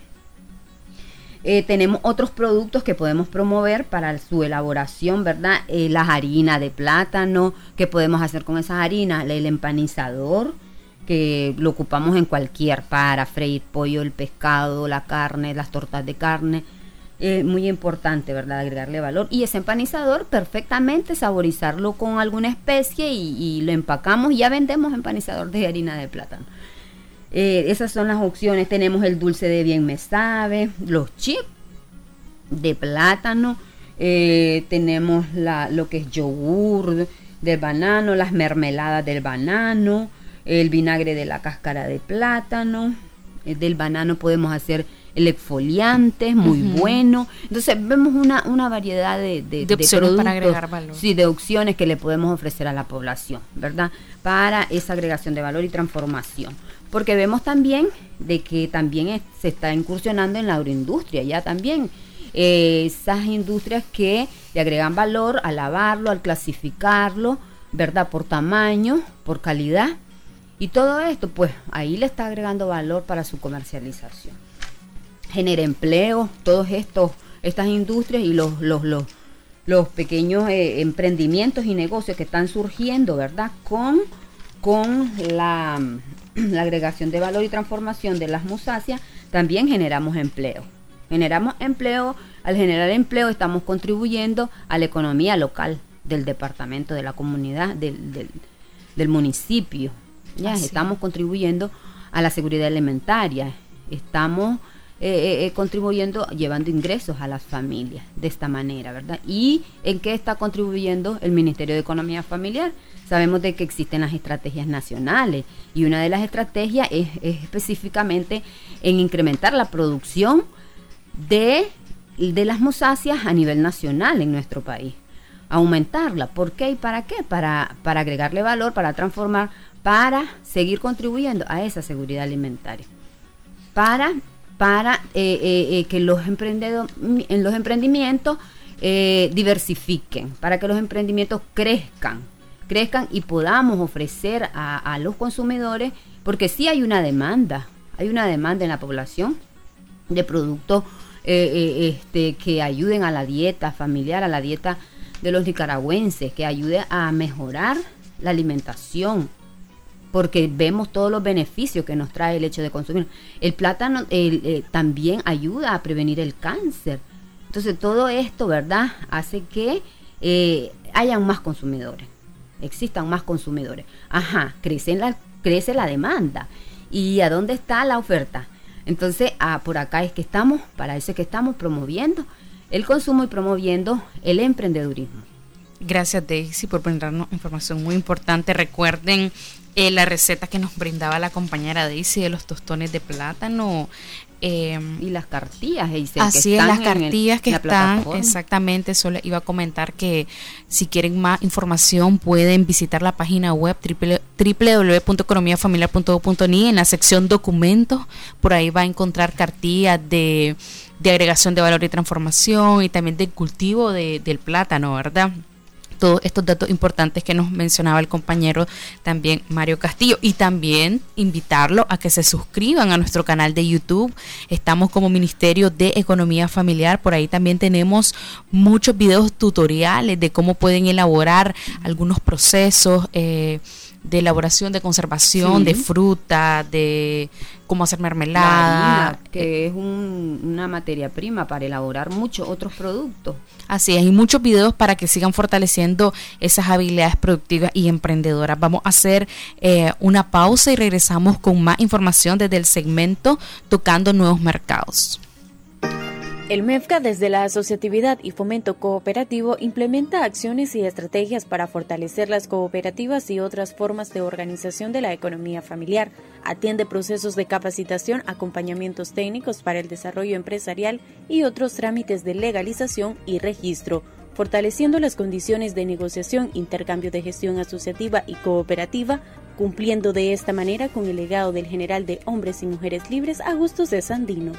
Tenemos otros productos que podemos promover para su elaboración, ¿verdad? Las harinas de plátano, que podemos hacer con esas harinas, el empanizador, que lo ocupamos en para freír pollo, el pescado, la carne, las tortas de carne. Muy importante, ¿verdad?, agregarle valor. Y ese empanizador, perfectamente saborizarlo con alguna especie y lo empacamos y ya vendemos empanizador de harina de plátano. Esas son las opciones. Tenemos el dulce de bien me sabe, los chips de plátano, tenemos lo que es yogur del banano, las mermeladas del banano, el vinagre de la cáscara de plátano, Del banano podemos hacer el exfoliante, muy bueno. Entonces vemos una variedad de opciones productos, para agregar valor. Sí, de opciones que le podemos ofrecer a la población, ¿verdad? Para esa agregación de valor y transformación. Porque vemos también de que también se está incursionando en la agroindustria, ya también. Esas industrias que le agregan valor al lavarlo, al clasificarlo, ¿verdad? Por tamaño, por calidad. Y todo esto, pues ahí le está agregando valor para su comercialización. Genera empleo, estas industrias y los pequeños emprendimientos y negocios que están surgiendo, ¿verdad? Con la agregación de valor y transformación de las musáceas, también generamos empleo. Al generar empleo estamos contribuyendo a la economía local del departamento, de la comunidad, del municipio. Ya estamos contribuyendo a la seguridad alimentaria, estamos contribuyendo, llevando ingresos a las familias de esta manera, ¿verdad? ¿Y en qué está contribuyendo el Ministerio de Economía Familiar? Sabemos de que existen las estrategias nacionales y una de las estrategias es específicamente en incrementar la producción de las musáceas a nivel nacional en nuestro país. Aumentarla. ¿Por qué y para qué? Para agregarle valor, para transformar, para seguir contribuyendo a esa seguridad alimentaria. Para que los emprendimientos diversifiquen, para que los emprendimientos crezcan y podamos ofrecer a los consumidores, porque sí hay una demanda en la población de productos que ayuden a la dieta familiar, a la dieta de los nicaragüenses, que ayude a mejorar la alimentación, porque vemos todos los beneficios que nos trae el hecho de consumir. El plátano también ayuda a prevenir el cáncer. Entonces todo esto, ¿verdad?, hace que hayan más consumidores, existan más consumidores. Crece la demanda. ¿Y a dónde está la oferta? Entonces, por acá es que estamos, para eso es que estamos promoviendo el consumo y promoviendo el emprendedurismo. Gracias, Daisy, por brindarnos información muy importante. Recuerden la receta que nos brindaba la compañera Daisy de los tostones de plátano. Y las cartillas, así es, las cartillas que están, exactamente. Solo iba a comentar que si quieren más información pueden visitar la página web www.economiafamiliar.gov.ni. en la sección documentos, por ahí va a encontrar cartillas de agregación de valor y transformación y también del cultivo del plátano, ¿verdad? Todos estos datos importantes que nos mencionaba el compañero también Mario Castillo, y también invitarlo a que se suscriban a nuestro canal de YouTube. Estamos como Ministerio de Economía Familiar, por ahí también tenemos muchos videos tutoriales de cómo pueden elaborar algunos procesos de elaboración, de conservación, de fruta, de cómo hacer mermelada, harina, que es una materia prima para elaborar muchos otros productos. Así es, hay muchos videos para que sigan fortaleciendo esas habilidades productivas y emprendedoras. Vamos a hacer una pausa y regresamos con más información desde el segmento Tocando Nuevos Mercados. El MEFCA, desde la asociatividad y fomento cooperativo, implementa acciones y estrategias para fortalecer las cooperativas y otras formas de organización de la economía familiar. Atiende procesos de capacitación, acompañamientos técnicos para el desarrollo empresarial y otros trámites de legalización y registro, fortaleciendo las condiciones de negociación, intercambio de gestión asociativa y cooperativa, cumpliendo de esta manera con el legado del general de Hombres y Mujeres Libres, Augusto C. Sandino.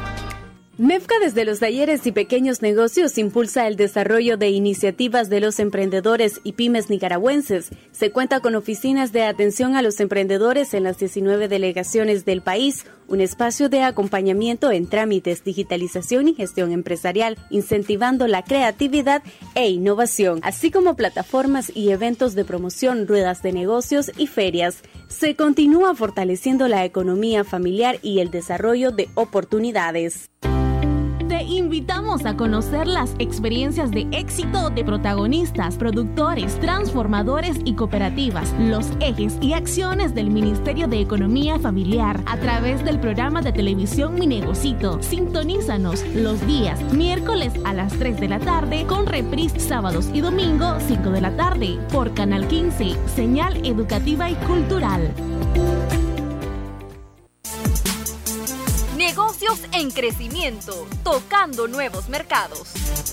MEFCA, desde los talleres y pequeños negocios, impulsa el desarrollo de iniciativas de los emprendedores y pymes nicaragüenses. Se cuenta con oficinas de atención a los emprendedores en las 19 delegaciones del país, un espacio de acompañamiento en trámites, digitalización y gestión empresarial, incentivando la creatividad e innovación, así como plataformas y eventos de promoción, ruedas de negocios y ferias. Se continúa fortaleciendo la economía familiar y el desarrollo de oportunidades. Te invitamos a conocer las experiencias de éxito de protagonistas, productores, transformadores y cooperativas, los ejes y acciones del Ministerio de Economía Familiar a través del programa de televisión Mi Negocito. Sintonízanos los días miércoles a las 3 de la tarde con reprise sábados y domingo 5 de la tarde por Canal 15, señal educativa y cultural. Negocios en crecimiento, tocando nuevos mercados.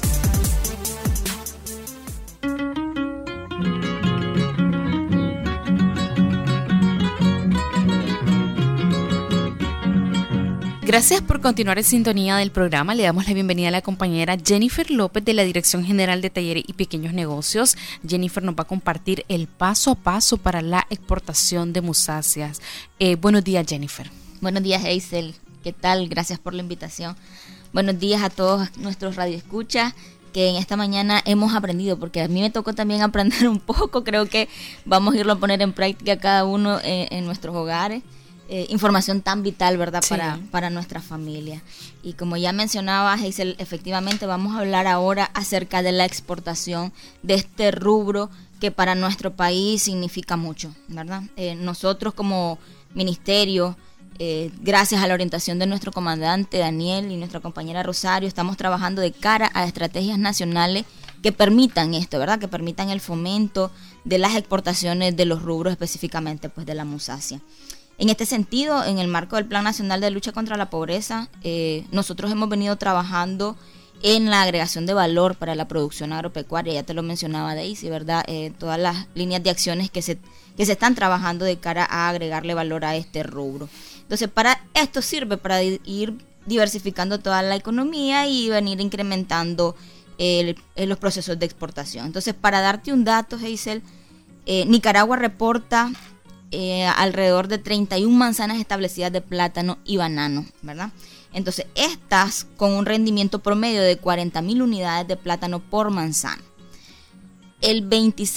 Gracias por continuar en sintonía del programa. Le damos la bienvenida a la compañera Jennifer López de la Dirección General de Talleres y Pequeños Negocios. Jennifer nos va a compartir el paso a paso para la exportación de musáceas. Buenos días, Jennifer. Buenos días, Hazel. ¿Qué tal? Gracias por la invitación. Buenos días a todos nuestros radioescuchas que en esta mañana hemos aprendido, porque a mí me tocó también aprender un poco. Creo que vamos a irlo a poner en práctica cada uno en nuestros hogares. Información tan vital, ¿verdad? Sí. Para nuestra familia. Y como ya mencionaba Hazel, efectivamente vamos a hablar ahora acerca de la exportación de este rubro que para nuestro país significa mucho, ¿verdad? Nosotros como ministerio, gracias a la orientación de nuestro comandante Daniel y nuestra compañera Rosario, estamos trabajando de cara a estrategias nacionales que permitan esto, ¿verdad? Que permitan el fomento de las exportaciones de los rubros, específicamente pues de la musácea. En este sentido, en el marco del Plan Nacional de Lucha contra la Pobreza, nosotros hemos venido trabajando en la agregación de valor para la producción agropecuaria. Ya te lo mencionaba Daisy, ¿verdad? Todas las líneas de acciones que se están trabajando de cara a agregarle valor a este rubro. Entonces, para esto sirve para ir diversificando toda la economía y venir incrementando los procesos de exportación. Entonces, para darte un dato, Hazel, Nicaragua reporta alrededor de 31 manzanas establecidas de plátano y banano, ¿verdad? Entonces, estas con un rendimiento promedio de 40,000 unidades de plátano por manzana. El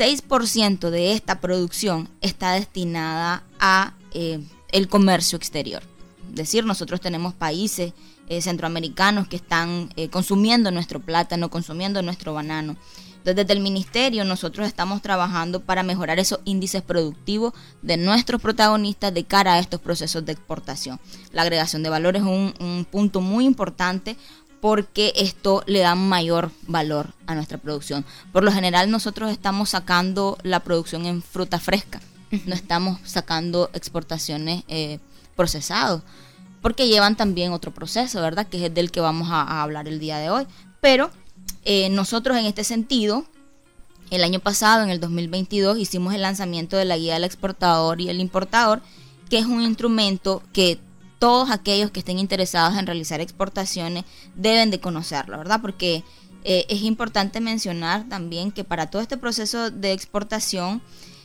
26% de esta producción está destinada a el comercio exterior. Es decir, nosotros tenemos países centroamericanos que están consumiendo nuestro plátano, consumiendo nuestro banano. Entonces, desde el ministerio nosotros estamos trabajando para mejorar esos índices productivos de nuestros protagonistas de cara a estos procesos de exportación. La agregación de valor es un punto muy importante porque esto le da mayor valor a nuestra producción. Por lo general nosotros estamos sacando la producción en fruta fresca, no estamos sacando exportaciones procesadas, porque llevan también otro proceso, ¿verdad? Que es del que vamos a hablar el día de hoy. Pero nosotros en este sentido, el año pasado, en el 2022, hicimos el lanzamiento de la guía del exportador y el importador, que es un instrumento que todos aquellos que estén interesados en realizar exportaciones deben de conocerlo, ¿verdad? Porque es importante mencionar también que para todo este proceso de exportación,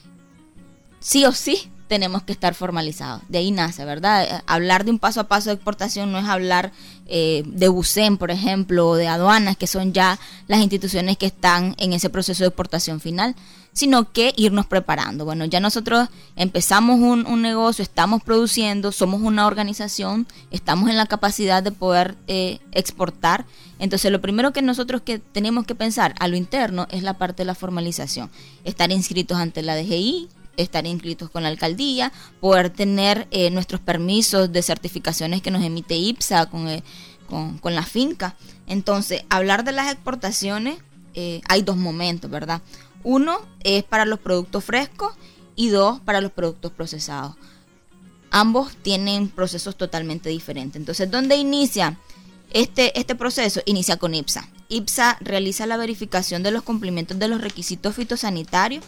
sí o sí, tenemos que estar formalizados. De ahí nace, ¿verdad? Hablar de un paso a paso de exportación no es hablar de BUSEM, por ejemplo, o de aduanas, que son ya las instituciones que están en ese proceso de exportación final, sino que irnos preparando. Bueno, ya nosotros empezamos un negocio, estamos produciendo, somos una organización, estamos en la capacidad de poder exportar. Entonces, lo primero que nosotros que tenemos que pensar a lo interno es la parte de la formalización. Estar inscritos ante la DGI, estar inscritos con la alcaldía, poder tener nuestros permisos de certificaciones que nos emite IPSA con la finca. Entonces, hablar de las exportaciones, hay dos momentos, ¿verdad? Uno es para los productos frescos y dos para los productos procesados. Ambos tienen procesos totalmente diferentes. Entonces, ¿dónde inicia este proceso? Inicia con IPSA. IPSA realiza la verificación de los cumplimientos de los requisitos fitosanitarios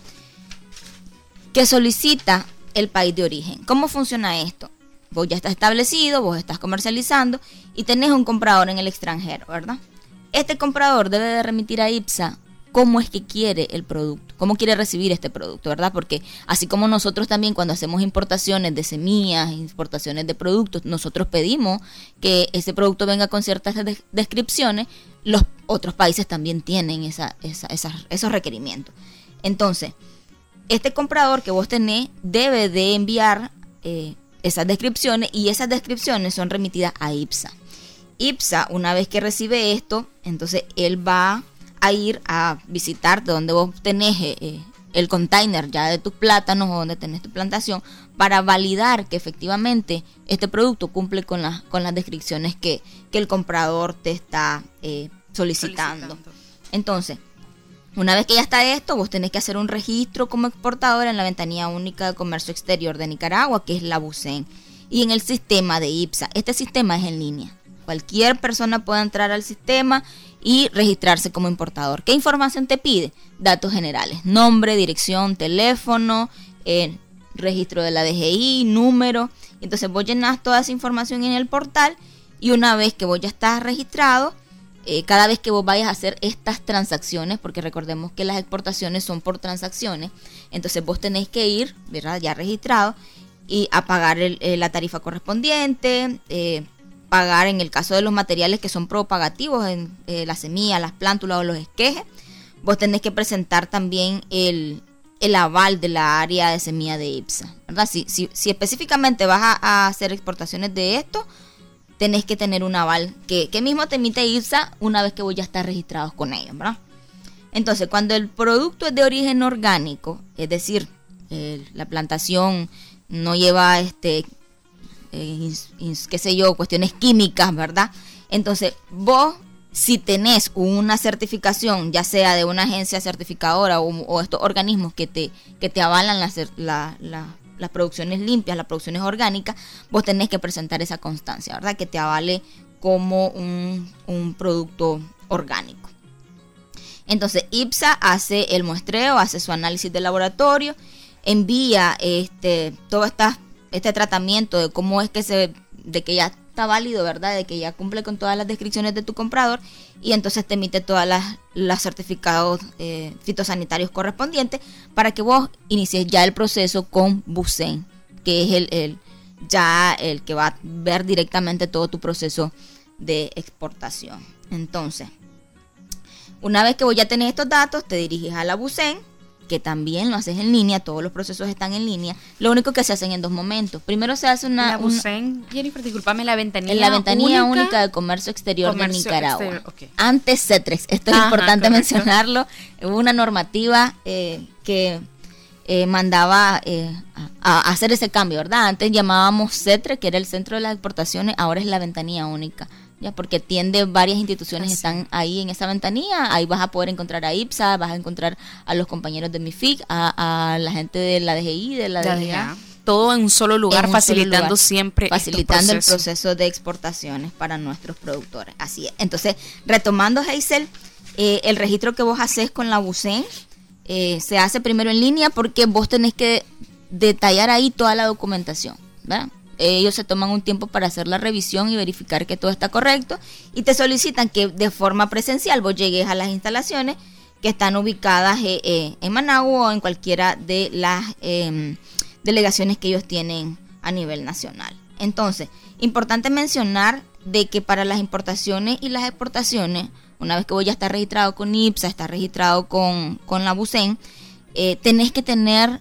que solicita el país de origen. ¿Cómo funciona esto? Vos ya estás establecido, vos estás comercializando y tenés un comprador en el extranjero, ¿verdad? Este comprador debe de remitir a IPSA cómo es que quiere el producto, cómo quiere recibir este producto, ¿verdad? Porque así como nosotros también cuando hacemos importaciones de semillas, importaciones de productos, nosotros pedimos que ese producto venga con ciertas descripciones, los otros países también tienen esos requerimientos. Entonces, este comprador que vos tenés debe de enviar esas descripciones y esas descripciones son remitidas a IPSA. IPSA, una vez que recibe esto, entonces él va a ir a visitarte donde vos tenés el container ya de tus plátanos o donde tenés tu plantación para validar que efectivamente este producto cumple con las descripciones que el comprador te está solicitando. Entonces, una vez que ya está esto, vos tenés que hacer un registro como exportador en la Ventanilla Única de Comercio Exterior de Nicaragua, que es la BUSEN. y en el sistema de IPSA. Este sistema es en línea. Cualquier persona puede entrar al sistema y registrarse como importador. ¿Qué información te pide? Datos generales, nombre, dirección, teléfono, registro de la DGI, número. Entonces vos llenás toda esa información en el portal y una vez que vos ya estás registrado, cada vez que vos vayas a hacer estas transacciones, porque recordemos que las exportaciones son por transacciones, entonces vos tenés que ir, ¿verdad?, ya registrado, y a pagar la tarifa correspondiente, pagar en el caso de los materiales que son propagativos, en la semilla, las plántulas o los esquejes. Vos tenés que presentar también el aval de la área de semilla de IPSA, ¿verdad? Si específicamente vas a hacer exportaciones de esto, tenés que tener un aval que mismo te emite IPSA una vez que vos ya estás registrados con ellos, ¿verdad? Entonces, cuando el producto es de origen orgánico, es decir, la plantación no lleva qué sé yo, cuestiones químicas, ¿verdad? Entonces, vos, si tenés una certificación, ya sea de una agencia certificadora o estos organismos que te avalan las producciones limpias, las producciones orgánicas, vos tenés que presentar esa constancia, ¿verdad?, que te avale como un producto orgánico. Entonces, IPSA hace el muestreo, hace su análisis de laboratorio, envía todo este tratamiento de cómo es de que ya está válido, ¿verdad?, de que ya cumple con todas las descripciones de tu comprador, y entonces te emite todas las certificados fitosanitarios correspondientes para que vos inicies ya el proceso con Bucén, que es el que va a ver directamente todo tu proceso de exportación. Entonces, una vez que vos ya tenés estos datos, te diriges a la Bucén, que también lo haces en línea, todos los procesos están en línea. Lo único que se hacen en 2 momentos. Primero se hace la Bucén, Jennifer, discúlpame, la ventanilla única de comercio exterior de Nicaragua. Okay. Antes CETREX, esto es importante mencionarlo. Hubo una normativa que mandaba a hacer ese cambio, ¿verdad? Antes llamábamos CETREX, que era el centro de las exportaciones, ahora es la ventanilla única. Ya, porque varias instituciones están ahí en esa ventanilla. Ahí vas a poder encontrar a IPSA, vas a encontrar a los compañeros de MIFIC, a la gente de la DGI, de la DGA. Todo en un solo lugar, facilitando siempre el proceso de exportaciones para nuestros productores. Así es. Entonces, retomando, Hazel, el registro que vos haces con la Bucén se hace primero en línea porque vos tenés que detallar ahí toda la documentación, ¿verdad? Ellos se toman un tiempo para hacer la revisión y verificar que todo está correcto y te solicitan que de forma presencial vos llegues a las instalaciones que están ubicadas en Managua o en cualquiera de las delegaciones que ellos tienen a nivel nacional. Entonces, importante mencionar de que para las importaciones y las exportaciones, una vez que vos ya estás registrado con IPSA, estás registrado con la Bucén, tenés que tener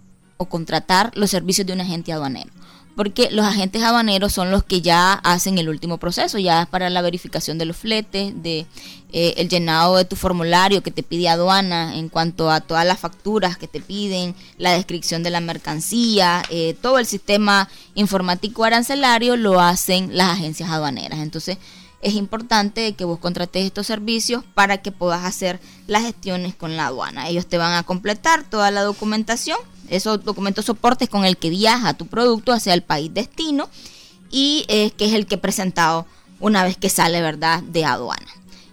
o contratar los servicios de un agente aduanero. Porque los agentes aduaneros son los que ya hacen el último proceso, ya para la verificación de los fletes, de el llenado de tu formulario que te pide aduana en cuanto a todas las facturas que te piden, la descripción de la mercancía, todo el sistema informático arancelario lo hacen las agencias aduaneras. Entonces es importante que vos contrates estos servicios para que puedas hacer las gestiones con la aduana. Ellos te van a completar toda la documentación, esos documentos soportes con el que viaja tu producto hacia el país destino y que es el que he presentado una vez que sale, ¿verdad?, de aduana.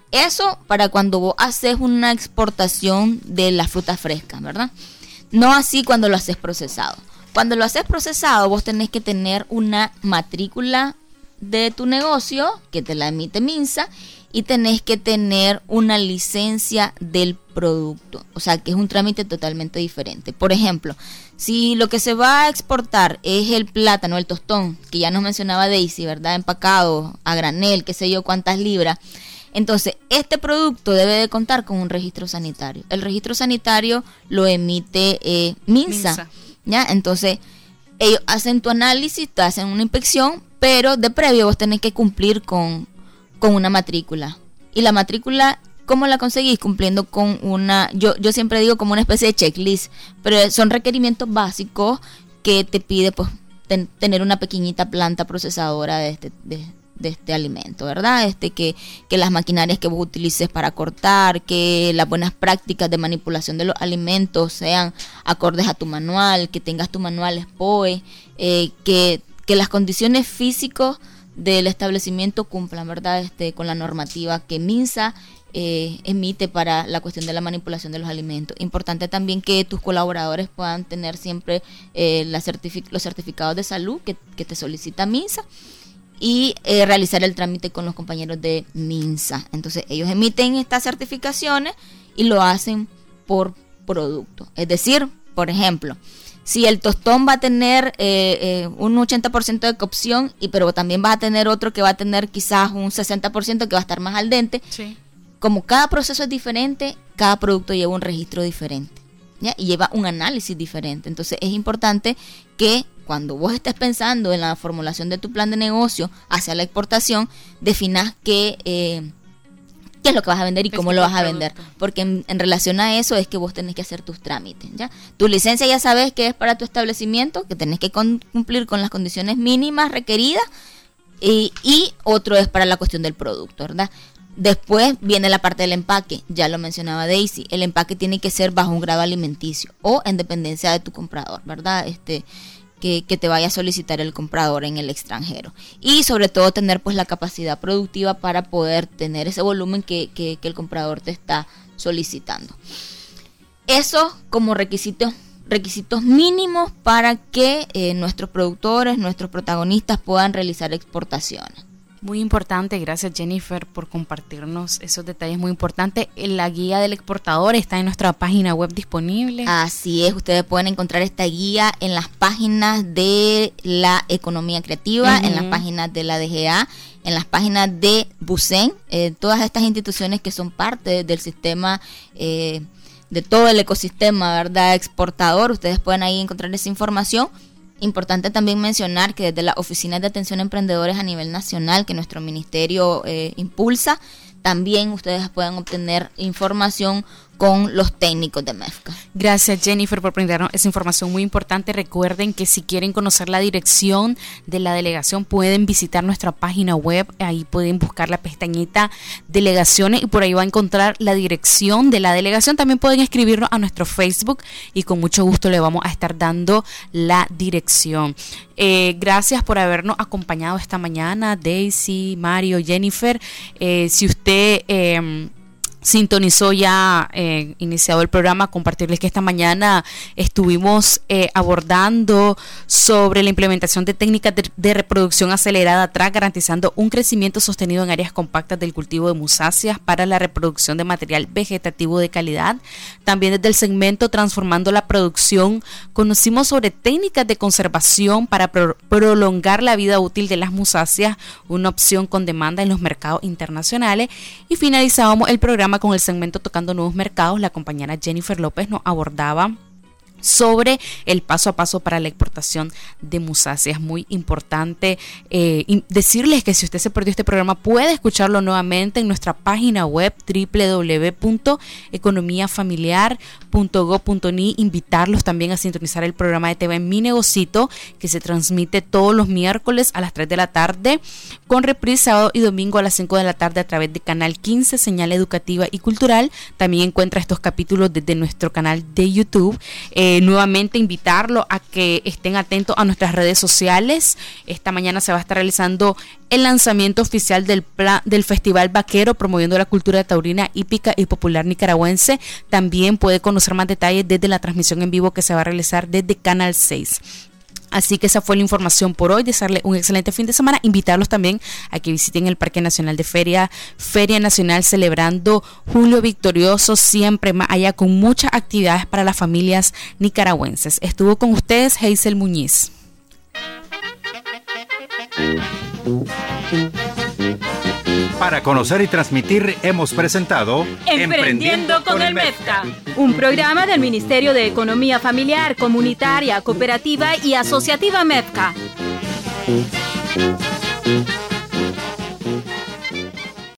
Eso para cuando vos haces una exportación de las frutas frescas, ¿verdad? No así cuando lo haces procesado. Cuando lo haces procesado vos tenés que tener una matrícula de tu negocio que te la emite MINSA y tenés que tener una licencia del producto, o sea que es un trámite totalmente diferente. Por ejemplo, si lo que se va a exportar es el plátano, el tostón, que ya nos mencionaba Daisy, ¿verdad?, empacado a granel, qué sé yo cuántas libras, entonces este producto debe de contar con un registro sanitario. El registro sanitario lo emite MINSA, ¿ya? Entonces ellos hacen tu análisis, te hacen una inspección, pero de previo vos tenés que cumplir con una matrícula. Y la matrícula, ¿cómo la conseguís? Cumpliendo con yo siempre digo como una especie de checklist, pero son requerimientos básicos que te pide pues tener una pequeñita planta procesadora de este alimento, ¿verdad? Que las maquinarias que vos utilices para cortar, que las buenas prácticas de manipulación de los alimentos sean acordes a tu manual, que tengas tu manual SPOE, que que las condiciones físicas del establecimiento cumplan, ¿verdad? Con la normativa que MINSA emite para la cuestión de la manipulación de los alimentos. Importante también que tus colaboradores puedan tener siempre los certificados de salud que te solicita MINSA y realizar el trámite con los compañeros de MINSA. Entonces ellos emiten estas certificaciones y lo hacen por producto. Es decir, por ejemplo, si el tostón va a tener un 80% de cocción, pero también vas a tener otro que va a tener quizás un 60% que va a estar más al dente, sí. Como cada proceso es diferente, cada producto lleva un registro diferente, ¿ya? Y lleva un análisis diferente. Entonces es importante que cuando vos estés pensando en la formulación de tu plan de negocio hacia la exportación, definas qué es lo que vas a vender y cómo lo vas a vender, porque en relación a eso es que vos tenés que hacer tus trámites, ¿ya? Tu licencia ya sabes que es para tu establecimiento, que tenés que cumplir con las condiciones mínimas requeridas, y otro es para la cuestión del producto, ¿verdad? Después viene la parte del empaque, ya lo mencionaba Daisy, el empaque tiene que ser bajo un grado alimenticio o en dependencia de tu comprador, ¿verdad? Que te vaya a solicitar el comprador en el extranjero, y sobre todo tener pues la capacidad productiva para poder tener ese volumen que el comprador te está solicitando. Eso como requisitos mínimos para que nuestros productores, nuestros protagonistas puedan realizar exportaciones. Muy importante, gracias Jennifer por compartirnos esos detalles muy importantes. La guía del exportador está en nuestra página web disponible. Así es, ustedes pueden encontrar esta guía en las páginas de la Economía Creativa, en las páginas de la DGA, en las páginas de Bucén, todas estas instituciones que son parte del sistema, de todo el ecosistema, ¿verdad?, exportador. Ustedes pueden ahí encontrar esa información. Importante también mencionar que desde las oficinas de atención a emprendedores a nivel nacional que nuestro ministerio impulsa, también ustedes pueden obtener información con los técnicos de MEFCA. Gracias Jennifer por brindarnos esa información muy importante. Recuerden que si quieren conocer la dirección de la delegación pueden visitar nuestra página web, ahí pueden buscar la pestañita delegaciones y por ahí va a encontrar la dirección de la delegación. También pueden escribirnos a nuestro Facebook y con mucho gusto le vamos a estar dando la dirección. Gracias por habernos acompañado esta mañana, Daisy, Mario, Jennifer. Si usted sintonizó ya iniciado el programa, compartirles que esta mañana estuvimos abordando sobre la implementación de técnicas de reproducción acelerada atrás, garantizando un crecimiento sostenido en áreas compactas del cultivo de musáceas para la reproducción de material vegetativo de calidad. También desde el segmento Transformando la Producción conocimos sobre técnicas de conservación para prolongar la vida útil de las musáceas, una opción con demanda en los mercados internacionales, y finalizábamos el programa con el segmento Tocando Nuevos Mercados. La compañera Jennifer López nos abordaba sobre el paso a paso para la exportación de musáceas. Muy importante decirles que si usted se perdió este programa puede escucharlo nuevamente en nuestra página web www.economiafamiliar.go.ni. Invitarlos también a sintonizar el programa de TV Mi Negocito, que se transmite todos los miércoles a las 3 de la tarde con reprise sábado y domingo a las 5 de la tarde a través de Canal 15, señal educativa y cultural. También encuentra estos capítulos desde nuestro canal de YouTube. Nuevamente invitarlo a que estén atentos a nuestras redes sociales. Esta mañana se va a estar realizando el lanzamiento oficial del Festival Vaquero, promoviendo la cultura taurina, hípica y popular nicaragüense. También puede conocer más detalles desde la transmisión en vivo que se va a realizar desde Canal 6. Así que esa fue la información por hoy. Desearles un excelente fin de semana. Invitarlos también a que visiten el Parque Nacional de Feria Nacional, celebrando Julio Victorioso, siempre más allá, con muchas actividades para las familias nicaragüenses. Estuvo con ustedes Hazel Muñiz. Para conocer y transmitir hemos presentado Emprendiendo con el MEFCA, un programa del Ministerio de Economía Familiar, Comunitaria, Cooperativa y Asociativa MEFCA.